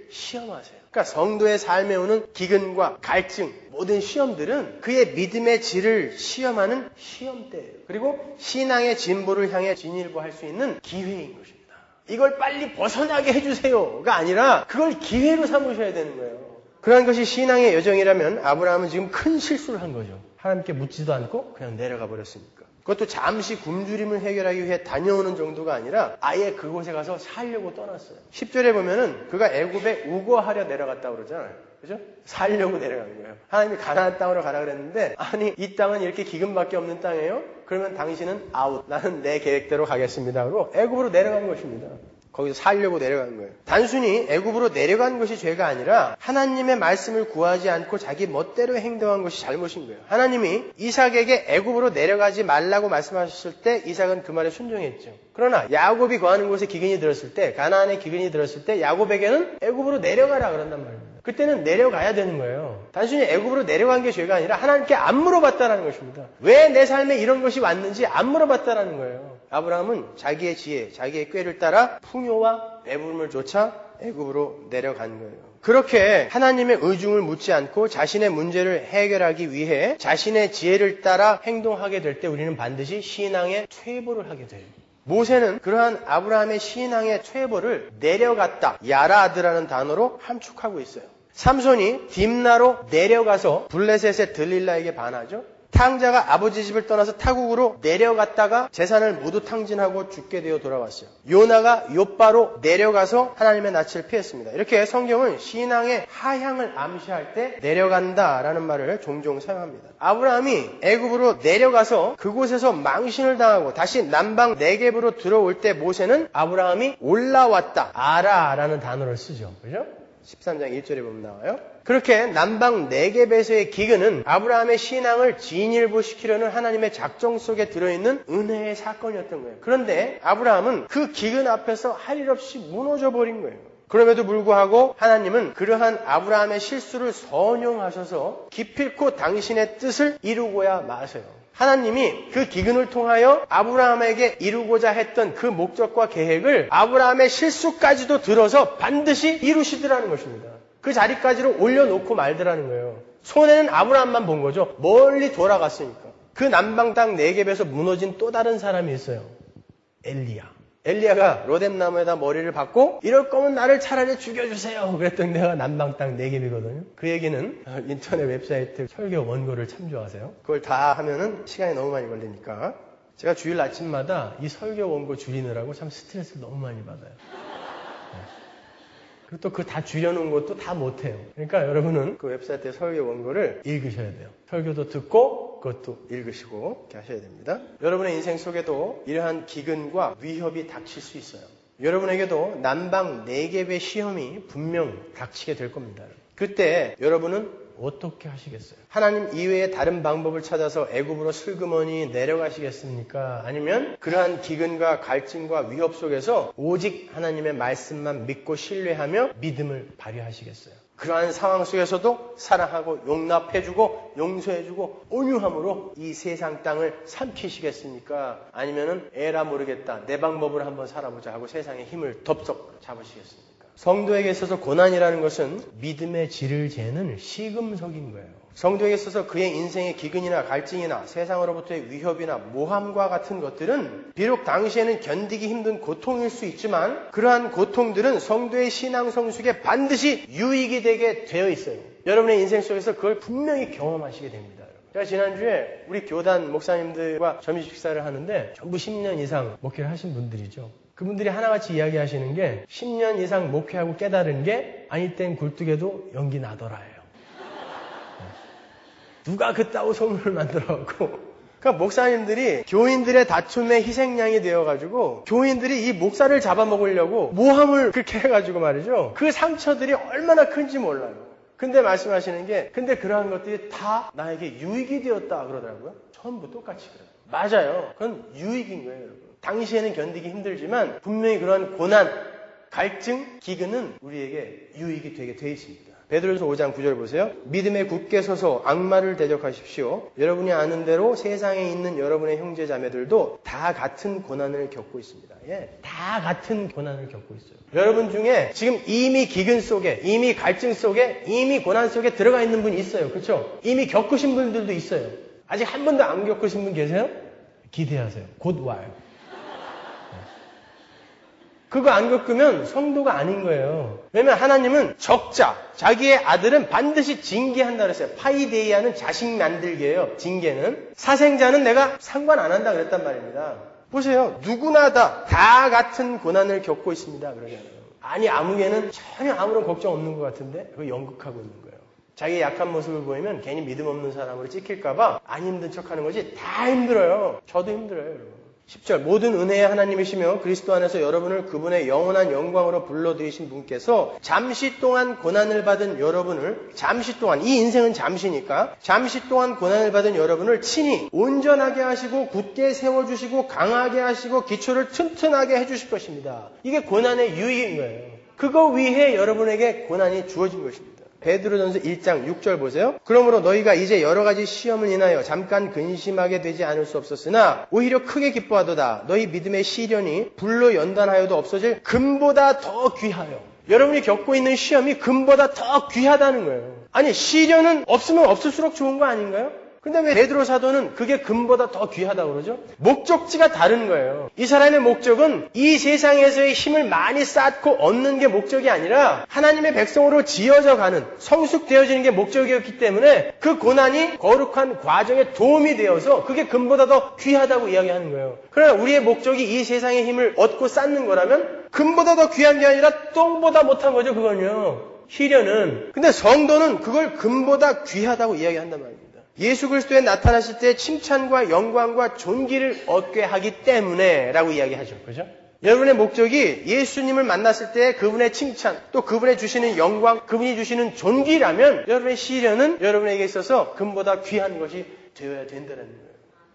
시험하세요. 그러니까 성도의 삶에 오는 기근과 갈증, 모든 시험들은 그의 믿음의 질을 시험하는 시험대예요. 그리고 신앙의 진보를 향해 진일보할 수 있는 기회인 것입니다. 이걸 빨리 벗어나게 해주세요가 아니라 그걸 기회로 삼으셔야 되는 거예요. 그러한 것이 신앙의 여정이라면 아브라함은 지금 큰 실수를 한 거죠. 하나님께 묻지도 않고 그냥 내려가 버렸으니까. 그것도 잠시 굶주림을 해결하기 위해 다녀오는 정도가 아니라 아예 그곳에 가서 살려고 떠났어요. 십 절에 보면은 그가 애굽에 우거하려 내려갔다고 그러잖아요. 그죠? 살려고 내려간 거예요. 하나님이 가나안 땅으로 가라 그랬는데 아니 이 땅은 이렇게 기근밖에 없는 땅이에요? 그러면 당신은 아웃. 나는 내 계획대로 가겠습니다. 하고 애굽으로 내려간 것입니다. 거기서 살려고 내려간 거예요. 단순히 애굽으로 내려간 것이 죄가 아니라 하나님의 말씀을 구하지 않고 자기 멋대로 행동한 것이 잘못인 거예요. 하나님이 이삭에게 애굽으로 내려가지 말라고 말씀하셨을 때 이삭은 그 말에 순종했죠. 그러나 야곱이 거하는 곳에 기근이 들었을 때, 가나안에 기근이 들었을 때 야곱에게는 애굽으로 내려가라 그런단 말입니다. 그때는 내려가야 되는 거예요. 단순히 애굽으로 내려간 게 죄가 아니라 하나님께 안 물어봤다라는 것입니다. 왜 내 삶에 이런 것이 왔는지 안 물어봤다라는 거예요. 아브라함은 자기의 지혜, 자기의 꾀를 따라 풍요와 배부름을 쫓아 애굽으로 내려간 거예요. 그렇게 하나님의 의중을 묻지 않고 자신의 문제를 해결하기 위해 자신의 지혜를 따라 행동하게 될 때 우리는 반드시 신앙의 퇴보를 하게 돼요. 모세는 그러한 아브라함의 신앙의 퇴보를 내려갔다, 야라드라는 단어로 함축하고 있어요. 삼손이 딥나로 내려가서 블레셋의 들릴라에게 반하죠. 탕자가 아버지 집을 떠나서 타국으로 내려갔다가 재산을 모두 탕진하고 죽게 되어 돌아왔어요. 요나가 욥바로 내려가서 하나님의 낯을 피했습니다. 이렇게 성경은 신앙의 하향을 암시할 때 내려간다라는 말을 종종 사용합니다. 아브라함이 애굽으로 내려가서 그곳에서 망신을 당하고 다시 남방 네겝으로 들어올 때 모세는 아브라함이 올라왔다, 아라라는 단어를 쓰죠. 그죠? 십삼 장 일 절에 보면 나와요. 그렇게 남방 네겝에서의 기근은 아브라함의 신앙을 진일보시키려는 하나님의 작정 속에 들어있는 은혜의 사건이었던 거예요. 그런데 아브라함은 그 기근 앞에서 할 일 없이 무너져 버린 거예요. 그럼에도 불구하고 하나님은 그러한 아브라함의 실수를 선용하셔서 기필코 당신의 뜻을 이루고야 마세요. 하나님이 그 기근을 통하여 아브라함에게 이루고자 했던 그 목적과 계획을 아브라함의 실수까지도 들어서 반드시 이루시더라는 것입니다. 그 자리까지로 올려놓고 말더라는 거예요. 손해는 아브라함만 본 거죠. 멀리 돌아갔으니까. 그 남방 땅 네겝에서 무너진 또 다른 사람이 있어요. 엘리야. 엘리야가 로뎀나무에다 머리를 박고 이럴 거면 나를 차라리 죽여주세요. 그랬더니 내가 남방 땅 네겝이거든요. 그 얘기는 인터넷 웹사이트 설교 원고를 참조하세요. 그걸 다 하면은 시간이 너무 많이 걸리니까 제가 주일 아침마다 이 설교 원고 줄이느라고 참 스트레스를 너무 많이 받아요. 그리고 또 그 다 줄여놓은 것도 다 못해요. 그러니까 여러분은 그 웹사이트의 설교 원고를 읽으셔야 돼요. 설교도 듣고 그것도 읽으시고 이렇게 하셔야 됩니다. 여러분의 인생 속에도 이러한 기근과 위협이 닥칠 수 있어요. 여러분에게도 남방 네겝의 시험이 분명 닥치게 될 겁니다. 그때 여러분은 어떻게 하시겠어요? 하나님 이외에 다른 방법을 찾아서 애굽으로 슬그머니 내려가시겠습니까? 아니면 그러한 기근과 갈증과 위협 속에서 오직 하나님의 말씀만 믿고 신뢰하며 믿음을 발휘하시겠어요? 그러한 상황 속에서도 사랑하고 용납해주고 용서해주고 온유함으로 이 세상 땅을 삼키시겠습니까? 아니면은 에라 모르겠다, 내 방법으로 한번 살아보자 하고 세상의 힘을 덥석 잡으시겠습니까? 성도에게 있어서 고난이라는 것은 믿음의 질을 재는 시금석인 거예요. 성도에게 있어서 그의 인생의 기근이나 갈증이나 세상으로부터의 위협이나 모함과 같은 것들은 비록 당시에는 견디기 힘든 고통일 수 있지만 그러한 고통들은 성도의 신앙 성숙에 반드시 유익이 되게 되어 있어요. 여러분의 인생 속에서 그걸 분명히 경험하시게 됩니다. 제가 지난주에 우리 교단 목사님들과 점심 식사를 하는데 전부 십 년 이상 목회를 하신 분들이죠. 그분들이 하나같이 이야기하시는 게 십 년 이상 목회하고 깨달은 게 아니 땐 굴뚝에도 연기 나더라예요. 누가 그따위 소문을 만들어갖고 그러니까 목사님들이 교인들의 다툼의 희생양이 되어가지고 교인들이 이 목사를 잡아먹으려고 모함을 그렇게 해가지고 말이죠. 그 상처들이 얼마나 큰지 몰라요. 근데 말씀하시는 게 근데 그러한 것들이 다 나에게 유익이 되었다 그러더라고요. 전부 똑같이 그래요. 맞아요. 그건 유익인 거예요, 여러분. 당시에는 견디기 힘들지만 분명히 그러한 고난, 갈증, 기근은 우리에게 유익이 되게 돼 있습니다. 베드로전서 오 장 구 절 보세요. 믿음에 굳게 서서 악마를 대적하십시오. 여러분이 아는 대로 세상에 있는 여러분의 형제 자매들도 다 같은 고난을 겪고 있습니다. 예, 다 같은 고난을 겪고 있어요. 여러분 중에 지금 이미 기근 속에, 이미 갈증 속에, 이미 고난 속에 들어가 있는 분이 있어요. 그렇죠? 이미 겪으신 분들도 있어요. 아직 한 번도 안 겪으신 분 계세요? 기대하세요. 곧 와요. 그거 안 겪으면 성도가 아닌 거예요. 왜냐면 하나님은 적자, 자기의 아들은 반드시 징계한다 그랬어요. 파이데이아는 자식 만들기예요. 징계는. 사생자는 내가 상관 안 한다 그랬단 말입니다. 보세요. 누구나 다, 다 같은 고난을 겪고 있습니다. 그러잖아요. 아니, 아무개는 전혀 아무런 걱정 없는 것 같은데 그거 연극하고 있는 거예요. 자기의 약한 모습을 보이면 괜히 믿음 없는 사람으로 찍힐까봐 안 힘든 척하는 거지. 다 힘들어요. 저도 힘들어요, 여러분. 십 절 모든 은혜의 하나님이시며 그리스도 안에서 여러분을 그분의 영원한 영광으로 불러들이신 분께서 잠시 동안 고난을 받은 여러분을 잠시 동안 이 인생은 잠시니까 잠시 동안 고난을 받은 여러분을 친히 온전하게 하시고 굳게 세워주시고 강하게 하시고 기초를 튼튼하게 해주실 것입니다. 이게 고난의 유익인 거예요. 그거 위해 여러분에게 고난이 주어진 것입니다. 베드로전서 일 장 육 절 보세요. 그러므로 너희가 이제 여러 가지 시험을 인하여 잠깐 근심하게 되지 않을 수 없었으나 오히려 크게 기뻐하도다. 너희 믿음의 시련이 불로 연단하여도 없어질 금보다 더 귀하여. 여러분이 겪고 있는 시험이 금보다 더 귀하다는 거예요. 아니, 시련은 없으면 없을수록 좋은 거 아닌가요? 근데 왜 베드로 사도는 그게 금보다 더 귀하다고 그러죠? 목적지가 다른 거예요. 이 사람의 목적은 이 세상에서의 힘을 많이 쌓고 얻는 게 목적이 아니라 하나님의 백성으로 지어져 가는, 성숙되어지는 게 목적이었기 때문에 그 고난이 거룩한 과정에 도움이 되어서 그게 금보다 더 귀하다고 이야기하는 거예요. 그러나 우리의 목적이 이 세상의 힘을 얻고 쌓는 거라면 금보다 더 귀한 게 아니라 똥보다 못한 거죠, 그건요. 시련은. 근데 성도는 그걸 금보다 귀하다고 이야기한단 말입니다. 예수 그리스도에 나타나실 때 칭찬과 영광과 존귀를 얻게 하기 때문에 라고 이야기하죠. 그죠? 여러분의 목적이 예수님을 만났을 때 그분의 칭찬, 또 그분의 주시는 영광, 그분이 주시는 존귀라면 여러분의 시련은 여러분에게 있어서 금보다 귀한 것이 되어야 된다는 거예요.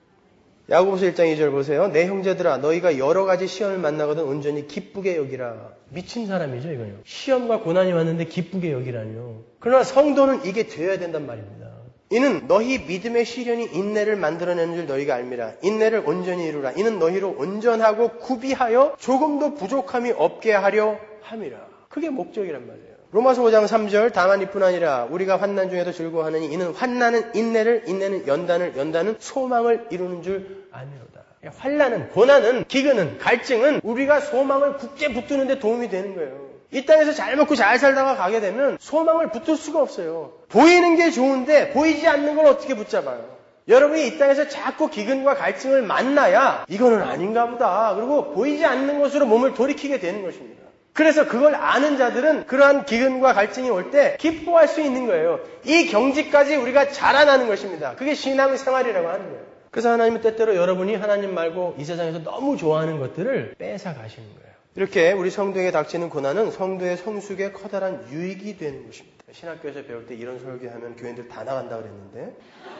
야고보서 일 장 이 절 보세요. 내 형제들아 너희가 여러 가지 시험을 만나거든 온전히 기쁘게 여기라. 미친 사람이죠, 이거요. 시험과 고난이 왔는데 기쁘게 여기라뇨. 그러나 성도는 이게 되어야 된단 말입니다. 이는 너희 믿음의 시련이 인내를 만들어내는 줄 너희가 알미라. 인내를 온전히 이루라. 이는 너희로 온전하고 구비하여 조금도 부족함이 없게 하려 함이라. 그게 목적이란 말이에요. 로마서 오 장 삼 절 다만 이뿐 아니라 우리가 환난 중에도 즐거워하느니 이는 환난은 인내를, 인내는 연단을, 연단은 소망을 이루는 줄 아미로다. 환난은, 고난은, 기근은, 갈증은 우리가 소망을 굳게 붙드는 데 도움이 되는 거예요. 이 땅에서 잘 먹고 잘 살다가 가게 되면 소망을 붙들 수가 없어요. 보이는 게 좋은데 보이지 않는 걸 어떻게 붙잡아요? 여러분이 이 땅에서 자꾸 기근과 갈증을 만나야 이거는 아닌가 보다. 그리고 보이지 않는 것으로 몸을 돌이키게 되는 것입니다. 그래서 그걸 아는 자들은 그러한 기근과 갈증이 올 때 기뻐할 수 있는 거예요. 이 경지까지 우리가 자라나는 것입니다. 그게 신앙의 생활이라고 하는 거예요. 그래서 하나님은 때때로 여러분이 하나님 말고 이 세상에서 너무 좋아하는 것들을 뺏어 가시는 거예요. 이렇게 우리 성도에게 닥치는 고난은 성도의 성숙에 커다란 유익이 되는 것입니다. 신학교에서 배울 때 이런 설교하면 교인들 다 나간다 그랬는데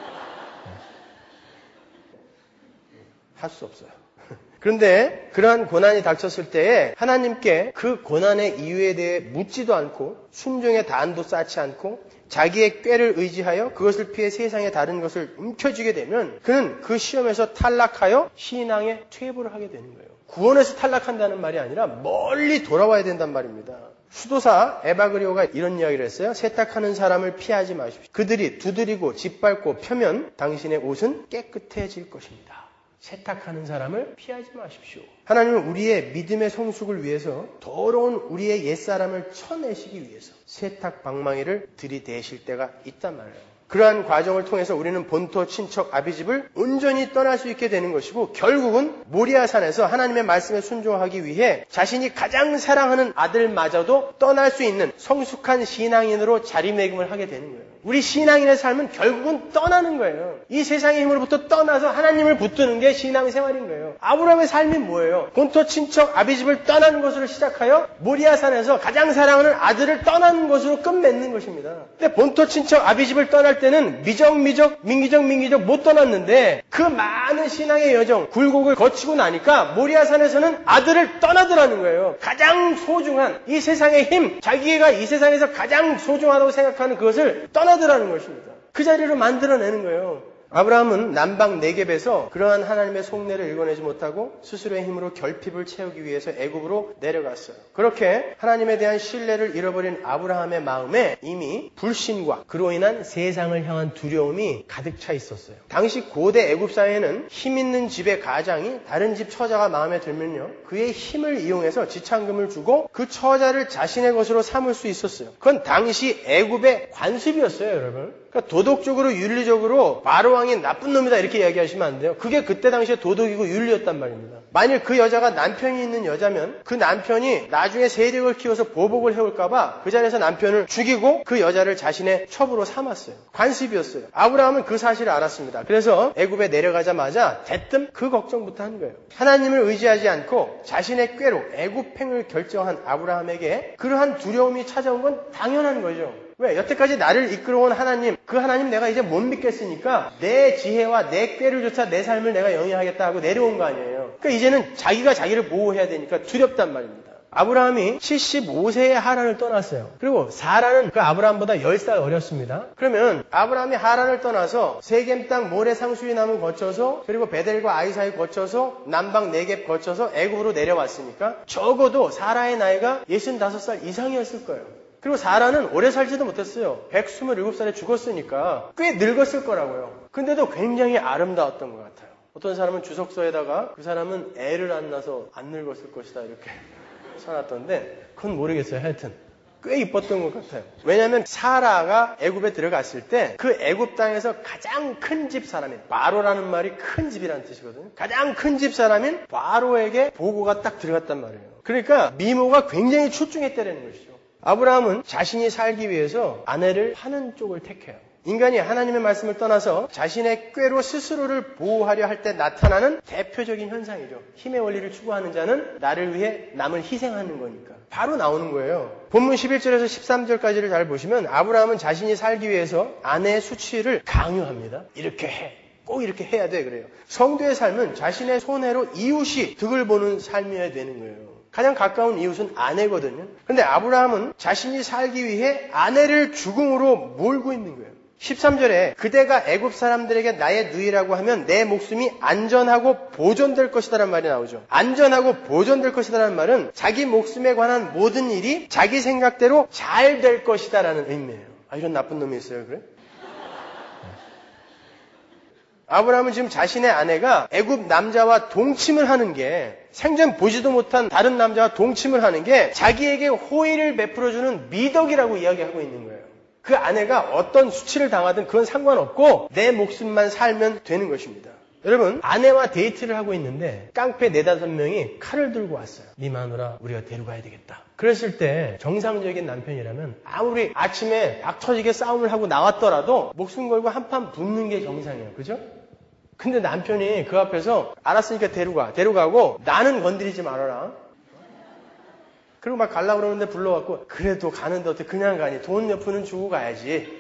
할 수 없어요. 그런데 그러한 고난이 닥쳤을 때에 하나님께 그 고난의 이유에 대해 묻지도 않고 순종의 단도 쌓지 않고 자기의 꾀를 의지하여 그것을 피해 세상의 다른 것을 움켜쥐게 되면 그는 그 시험에서 탈락하여 신앙에 퇴보를 하게 되는 거예요. 구원에서 탈락한다는 말이 아니라 멀리 돌아와야 된단 말입니다. 수도사 에바그리오가 이런 이야기를 했어요. 세탁하는 사람을 피하지 마십시오. 그들이 두드리고 짓밟고 펴면 당신의 옷은 깨끗해질 것입니다. 세탁하는 사람을 피하지 마십시오. 하나님은 우리의 믿음의 성숙을 위해서 더러운 우리의 옛사람을 쳐내시기 위해서 세탁 방망이를 들이대실 때가 있단 말이에요. 그러한 과정을 통해서 우리는 본토 친척 아비집을 온전히 떠날 수 있게 되는 것이고 결국은 모리아산에서 하나님의 말씀에 순종하기 위해 자신이 가장 사랑하는 아들마저도 떠날 수 있는 성숙한 신앙인으로 자리매김을 하게 되는 거예요. 우리 신앙인의 삶은 결국은 떠나는 거예요. 이 세상의 힘으로부터 떠나서 하나님을 붙드는 게 신앙생활인 거예요. 아브라함의 삶이 뭐예요? 본토 친척 아비집을 떠나는 것으로 시작하여 모리아산에서 가장 사랑하는 아들을 떠나는 것으로 끝맺는 것입니다. 근데 본토 친척 아비집을 떠날 때는 미적미적 민기적 민기적 못 떠났는데 그 많은 신앙의 여정 굴곡을 거치고 나니까 모리아산에서는 아들을 떠나더라는 거예요. 가장 소중한 이 세상의 힘, 자기가 이 세상에서 가장 소중하다고 생각하는 그것을 떠나더라는 것입니다. 그 자리로 만들어내는 거예요. 아브라함은 남방 네겝에서 그러한 하나님의 속내를 읽어내지 못하고 스스로의 힘으로 결핍을 채우기 위해서 애굽으로 내려갔어요. 그렇게 하나님에 대한 신뢰를 잃어버린 아브라함의 마음에 이미 불신과 그로 인한 세상을 향한 두려움이 가득 차 있었어요. 당시 고대 애굽 사회에는 힘 있는 집의 가장이 다른 집 처자가 마음에 들면요, 그의 힘을 이용해서 지참금을 주고 그 처자를 자신의 것으로 삼을 수 있었어요. 그건 당시 애굽의 관습이었어요, 여러분. 그러니까 도덕적으로 윤리적으로 바로 왕이 나쁜 놈이다 이렇게 이야기하시면 안 돼요. 그게 그때 당시에 도덕이고 윤리였단 말입니다. 만일 그 여자가 남편이 있는 여자면 그 남편이 나중에 세력을 키워서 보복을 해올까봐 그 자리에서 남편을 죽이고 그 여자를 자신의 첩으로 삼았어요. 관습이었어요. 아브라함은 그 사실을 알았습니다. 그래서 애굽에 내려가자마자 대뜸 그 걱정부터 한 거예요. 하나님을 의지하지 않고 자신의 꾀로 애굽행을 결정한 아브라함에게 그러한 두려움이 찾아온 건 당연한 거죠. 왜? 여태까지 나를 이끌어온 하나님, 그 하나님 내가 이제 못 믿겠으니까 내 지혜와 내 꾀를 조차 내 삶을 내가 영위하겠다 하고 내려온 거 아니에요. 그러니까 이제는 자기가 자기를 보호해야 되니까 두렵단 말입니다. 아브라함이 칠십오 세에 하란을 떠났어요. 그리고 사라는 그 아브라함보다 열 살 어렸습니다. 그러면 아브라함이 하란을 떠나서 세겜 땅 모래 상수리 나무 거쳐서 그리고 베델과 아이 사이 거쳐서 남방 네겝 거쳐서 애굽으로 내려왔으니까 적어도 사라의 나이가 예순다섯 살 이상이었을 거예요. 그리고 사라는 오래 살지도 못했어요. 백이십칠 살에 죽었으니까 꽤 늙었을 거라고요. 근데도 굉장히 아름다웠던 것 같아요. 어떤 사람은 주석서에다가 그 사람은 애를 안 낳아서 안 늙었을 것이다 이렇게 써놨던데 그건 모르겠어요. 하여튼 꽤 이뻤던 것 같아요. 왜냐하면 사라가 애굽에 들어갔을 때 그 애굽 땅에서 가장 큰 집 사람인 바로라는 말이 큰 집이라는 뜻이거든요. 가장 큰 집 사람인 바로에게 보고가 딱 들어갔단 말이에요. 그러니까 미모가 굉장히 출중했다는 것이죠. 아브라함은 자신이 살기 위해서 아내를 파는 쪽을 택해요. 인간이 하나님의 말씀을 떠나서 자신의 꾀로 스스로를 보호하려 할 때 나타나는 대표적인 현상이죠. 힘의 원리를 추구하는 자는 나를 위해 남을 희생하는 거니까. 바로 나오는 거예요. 본문 십일 절에서 십삼 절까지를 잘 보시면 아브라함은 자신이 살기 위해서 아내의 수치를 강요합니다. 이렇게 해. 꼭 이렇게 해야 돼 그래요. 성도의 삶은 자신의 손해로 이웃이 득을 보는 삶이어야 되는 거예요. 가장 가까운 이웃은 아내거든요. 그런데 아브라함은 자신이 살기 위해 아내를 죽음으로 몰고 있는 거예요. 십삼 절에 그대가 애굽 사람들에게 나의 누이라고 하면 내 목숨이 안전하고 보존될 것이다라는 말이 나오죠. 안전하고 보존될 것이다라는 말은 자기 목숨에 관한 모든 일이 자기 생각대로 잘 될 것이다라는 의미예요. 아, 이런 나쁜 놈이 있어요, 그래? 아브라함은 지금 자신의 아내가 애굽 남자와 동침을 하는 게 생전 보지도 못한 다른 남자와 동침을 하는 게 자기에게 호의를 베풀어주는 미덕이라고 이야기하고 있는 거예요. 그 아내가 어떤 수치를 당하든 그건 상관없고 내 목숨만 살면 되는 것입니다. 여러분, 아내와 데이트를 하고 있는데 깡패 네다섯 명이 칼을 들고 왔어요. 네 마누라 우리가 데려가야 되겠다. 그랬을 때 정상적인 남편이라면 아무리 아침에 박 터지게 싸움을 하고 나왔더라도 목숨 걸고 한판 붙는 게 정상이에요. 그죠? 근데 남편이 그 앞에서 알았으니까 데려가. 데려가고 나는 건드리지 말아라. 그리고 막 가려고 그러는데 불러갖고 그래도 가는데 어떻게 그냥 가니. 돈 몇 푼은 주고 가야지.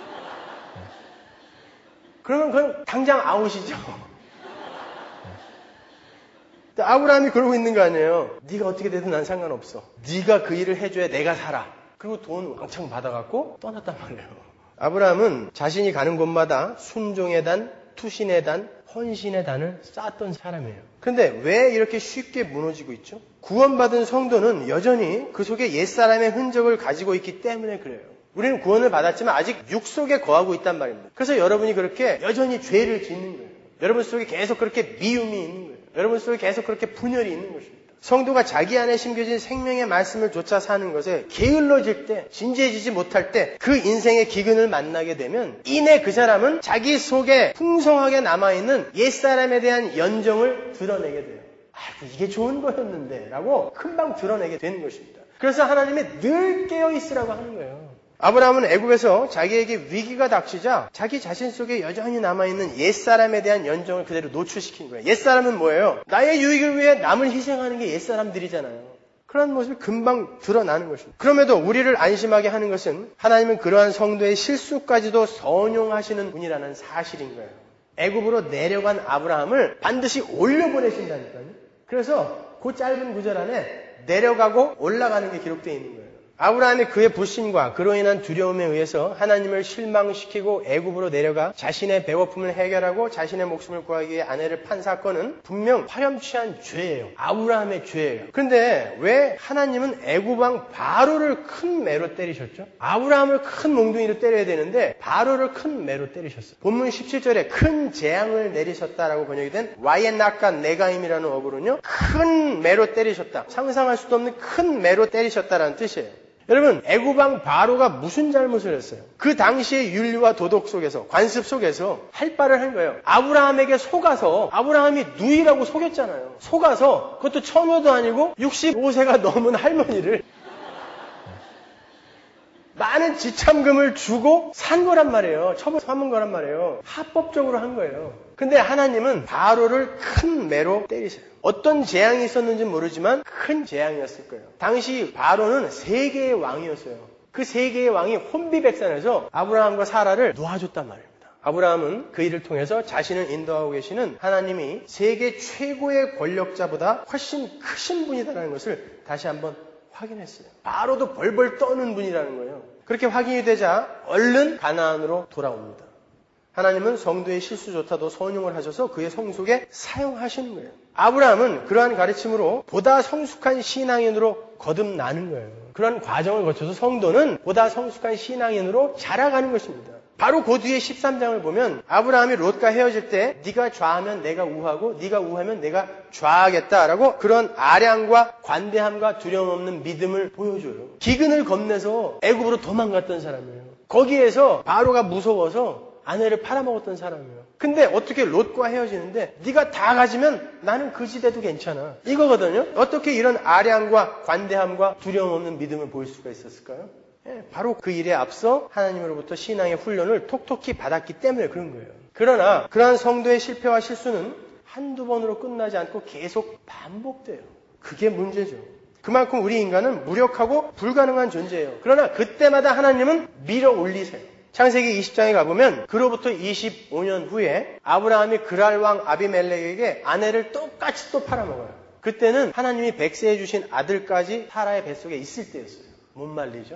그러면 그건 당장 아웃이죠. 아브라함이 그러고 있는 거 아니에요. 네가 어떻게 되든 난 상관없어. 네가 그 일을 해줘야 내가 살아. 그리고 돈 왕창 받아갖고 떠났단 말이에요. 아브라함은 자신이 가는 곳마다 순종의 단, 투신의 단, 헌신의 단을 쌓았던 사람이에요. 그런데 왜 이렇게 쉽게 무너지고 있죠? 구원받은 성도는 여전히 그 속에 옛사람의 흔적을 가지고 있기 때문에 그래요. 우리는 구원을 받았지만 아직 육 속에 거하고 있단 말입니다. 그래서 여러분이 그렇게 여전히 죄를 짓는 거예요. 여러분 속에 계속 그렇게 미움이 있는 거예요. 여러분 속에 계속 그렇게 분열이 있는 것입니다. 성도가 자기 안에 심겨진 생명의 말씀을 쫓아 사는 것에 게을러질 때, 진지해지지 못할 때 그 인생의 기근을 만나게 되면 이내 그 사람은 자기 속에 풍성하게 남아있는 옛사람에 대한 연정을 드러내게 돼요. 아이고 이게 좋은 거였는데 라고 금방 드러내게 되는 것입니다. 그래서 하나님이 늘 깨어있으라고 하는 거예요. 아브라함은 애굽에서 자기에게 위기가 닥치자 자기 자신 속에 여전히 남아있는 옛사람에 대한 연정을 그대로 노출시킨 거예요. 옛사람은 뭐예요? 나의 유익을 위해 남을 희생하는 게 옛사람들이잖아요. 그런 모습이 금방 드러나는 것입니다. 그럼에도 우리를 안심하게 하는 것은 하나님은 그러한 성도의 실수까지도 선용하시는 분이라는 사실인 거예요. 애굽으로 내려간 아브라함을 반드시 올려보내신다니까요. 그래서 그 짧은 구절 안에 내려가고 올라가는 게 기록되어 있는 거예요. 아브라함이 그의 불신과 그로 인한 두려움에 의해서 하나님을 실망시키고 애굽으로 내려가 자신의 배고픔을 해결하고 자신의 목숨을 구하기 위해 아내를 판 사건은 분명 파렴치한 죄예요. 아브라함의 죄예요. 그런데 왜 하나님은 애굽 왕 바로를 큰 매로 때리셨죠? 아브라함을 큰 몽둥이로 때려야 되는데 바로를 큰 매로 때리셨어요. 본문 십칠 절에 큰 재앙을 내리셨다라고 번역이 된 와이엔나카 네가임이라는 어구는요, 큰 매로 때리셨다. 상상할 수도 없는 큰 매로 때리셨다라는 뜻이에요. 여러분, 애굽 왕 바로가 무슨 잘못을 했어요? 그 당시의 윤리와 도덕 속에서, 관습 속에서 할 바를 한 거예요. 아브라함에게 속아서, 아브라함이 누이라고 속였잖아요. 속아서, 그것도 처녀도 아니고 육십오 세가 넘은 할머니를 많은 지참금을 주고 산 거란 말이에요. 처벌 삼은 거란 말이에요. 합법적으로 한 거예요. 근데 하나님은 바로를 큰 매로 때리세요. 어떤 재앙이 있었는지 모르지만 큰 재앙이었을 거예요. 당시 바로는 세계의 왕이었어요. 그 세계의 왕이 혼비백산해서 아브라함과 사라를 놓아줬단 말입니다. 아브라함은 그 일을 통해서 자신을 인도하고 계시는 하나님이 세계 최고의 권력자보다 훨씬 크신 분이다라는 것을 다시 한번 확인했어요. 바로도 벌벌 떠는 분이라는 거예요. 그렇게 확인이 되자 얼른 가나안으로 돌아옵니다. 하나님은 성도의 실수조차도 선용을 하셔서 그의 성속에 사용하시는 거예요. 아브라함은 그러한 가르침으로 보다 성숙한 신앙인으로 거듭나는 거예요. 그런 과정을 거쳐서 성도는 보다 성숙한 신앙인으로 자라가는 것입니다. 바로 그 뒤에 십삼 장을 보면 아브라함이 롯과 헤어질 때 네가 좌하면 내가 우하고 네가 우하면 내가 좌하겠다라고 그런 아량과 관대함과 두려움 없는 믿음을 보여줘요. 기근을 겁내서 애굽으로 도망갔던 사람이에요. 거기에서 바로가 무서워서 아내를 팔아먹었던 사람이에요. 근데 어떻게 롯과 헤어지는데 네가 다 가지면 나는 그 지대도 괜찮아. 이거거든요. 어떻게 이런 아량과 관대함과 두려움 없는 믿음을 보일 수가 있었을까요? 예, 바로 그 일에 앞서 하나님으로부터 신앙의 훈련을 톡톡히 받았기 때문에 그런 거예요. 그러나 그러한 성도의 실패와 실수는 한두 번으로 끝나지 않고 계속 반복돼요. 그게 문제죠. 그만큼 우리 인간은 무력하고 불가능한 존재예요. 그러나 그때마다 하나님은 밀어 올리세요. 창세기 이십 장에 가보면 그로부터 이십오 년 후에 아브라함이 그랄 왕 아비멜렉에게 아내를 똑같이 또 팔아먹어요. 그때는 하나님이 백세해 주신 아들까지 사라의 뱃속에 있을 때였어요. 못 말리죠?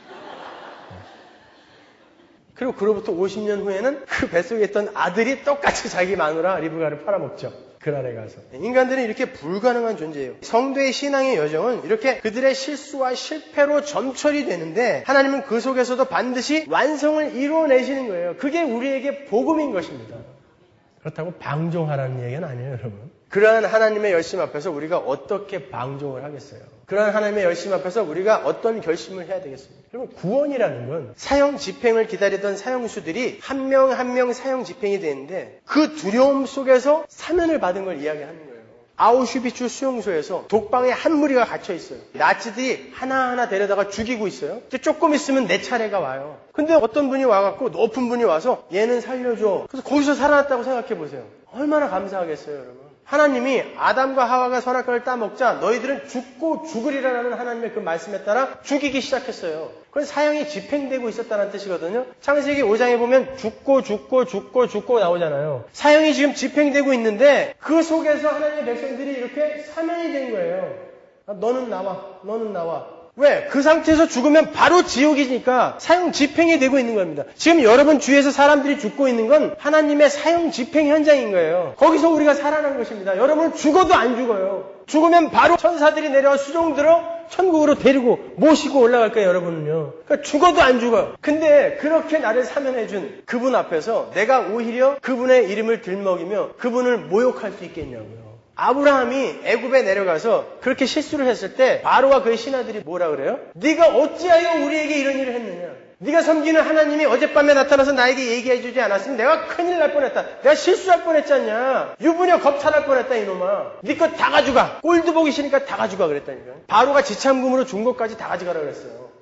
그리고 그로부터 오십 년 후에는 그 뱃속에 있던 아들이 똑같이 자기 마누라 리브가를 팔아먹죠. 그랄에 가서. 인간들은 이렇게 불가능한 존재예요. 성도의 신앙의 여정은 이렇게 그들의 실수와 실패로 점철이 되는데 하나님은 그 속에서도 반드시 완성을 이루어내시는 거예요. 그게 우리에게 복음인 것입니다. 그렇다고 방종하라는 얘기는 아니에요, 여러분. 그러한 하나님의 열심 앞에서 우리가 어떻게 방종을 하겠어요? 그러한 하나님의 열심 앞에서 우리가 어떤 결심을 해야 되겠습니까? 여러분, 구원이라는 건 사형 집행을 기다리던 사형수들이 한 명 한 명 사형 집행이 되는데 그 두려움 속에서 사면을 받은 걸 이야기하는 거예요. 아우슈비츠 수용소에서 독방에 한 무리가 갇혀 있어요. 나치들이 하나하나 데려다가 죽이고 있어요. 이제 조금 있으면 내 차례가 와요. 근데 어떤 분이 와갖고 높은 분이 와서 얘는 살려줘. 그래서 거기서 살아났다고 생각해 보세요. 얼마나 감사하겠어요, 여러분. 하나님이 아담과 하와가 선악과를 따먹자 너희들은 죽고 죽으리라는 하나님의 그 말씀에 따라 죽이기 시작했어요. 그건 사형이 집행되고 있었다는 뜻이거든요. 창세기 오 장에 보면 죽고 죽고 죽고 죽고 나오잖아요. 사형이 지금 집행되고 있는데 그 속에서 하나님의 백성들이 이렇게 사면이 된 거예요. 너는 나와, 너는 나와. 왜? 그 상태에서 죽으면 바로 지옥이니까 사형 집행이 되고 있는 겁니다. 지금 여러분 주위에서 사람들이 죽고 있는 건 하나님의 사형 집행 현장인 거예요. 거기서 우리가 살아난 것입니다. 여러분 죽어도 안 죽어요. 죽으면 바로 천사들이 내려와 수종 들어 천국으로 데리고 모시고 올라갈 거예요, 여러분은요. 그러니까 죽어도 안 죽어요. 근데 그렇게 나를 사면해준 그분 앞에서 내가 오히려 그분의 이름을 들먹이며 그분을 모욕할 수 있겠냐고요. 아브라함이 애굽에 내려가서 그렇게 실수를 했을 때 바로와 그의 신하들이 뭐라 그래요? 네가 어찌하여 우리에게 이런 일을 했느냐? 네가 섬기는 하나님이 어젯밤에 나타나서 나에게 얘기해 주지 않았으면 내가 큰일 날 뻔했다. 내가 실수할 뻔했지 않냐? 유부녀 겁탈할 뻔했다, 이놈아. 네 것 다 가져가. 꼴도 보기 싫으니까 다 가져가 그랬다니까. 바로가 지참금으로 준 것까지 다 가져가라 그랬어요.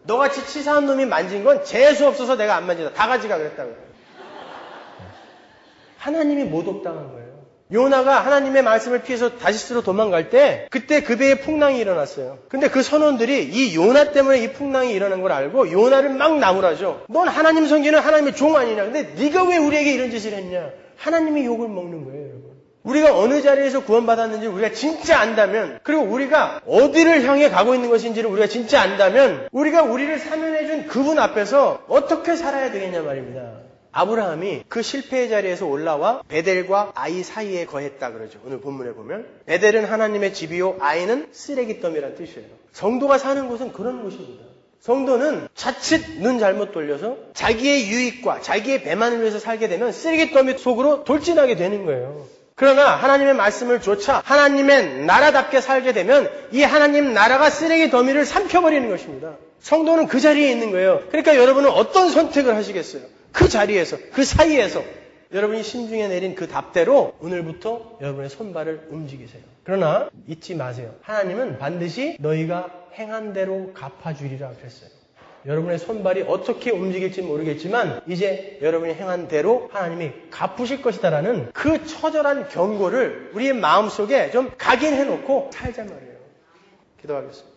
너같이 치사한 놈이 만진 건 재수 없어서 내가 안 만지다. 다 가지가 그랬다고요. 하나님이 모독당한 거예요. 요나가 하나님의 말씀을 피해서 다시스로 도망갈 때 그때 그 배에 풍랑이 일어났어요. 근데 그 선원들이 이 요나 때문에 이 풍랑이 일어난 걸 알고 요나를 막 나무라죠. 넌 하나님 섬기는 하나님의 종 아니냐. 근데 네가 왜 우리에게 이런 짓을 했냐. 하나님이 욕을 먹는 거예요, 여러분. 우리가 어느 자리에서 구원받았는지 우리가 진짜 안다면, 그리고 우리가 어디를 향해 가고 있는 것인지를 우리가 진짜 안다면, 우리가 우리를 사면해준 그분 앞에서 어떻게 살아야 되겠냐 말입니다. 아브라함이 그 실패의 자리에서 올라와 베델과 아이 사이에 거했다 그러죠. 오늘 본문에 보면 베델은 하나님의 집이요 아이는 쓰레기더미란 뜻이에요. 성도가 사는 곳은 그런 곳입니다. 성도는 자칫 눈 잘못 돌려서 자기의 유익과 자기의 배만을 위해서 살게 되면 쓰레기더미 속으로 돌진하게 되는 거예요. 그러나 하나님의 말씀을 좇아 하나님의 나라답게 살게 되면 이 하나님 나라가 쓰레기 더미를 삼켜버리는 것입니다. 성도는 그 자리에 있는 거예요. 그러니까 여러분은 어떤 선택을 하시겠어요? 그 자리에서, 그 사이에서 여러분이 심중에 내린 그 답대로 오늘부터 여러분의 손발을 움직이세요. 그러나 잊지 마세요. 하나님은 반드시 너희가 행한 대로 갚아주리라 그랬어요. 여러분의 손발이 어떻게 움직일지 모르겠지만 이제 여러분이 행한 대로 하나님이 갚으실 것이다라는 그 처절한 경고를 우리의 마음속에 좀 각인해놓고 살자 말이에요. 기도하겠습니다.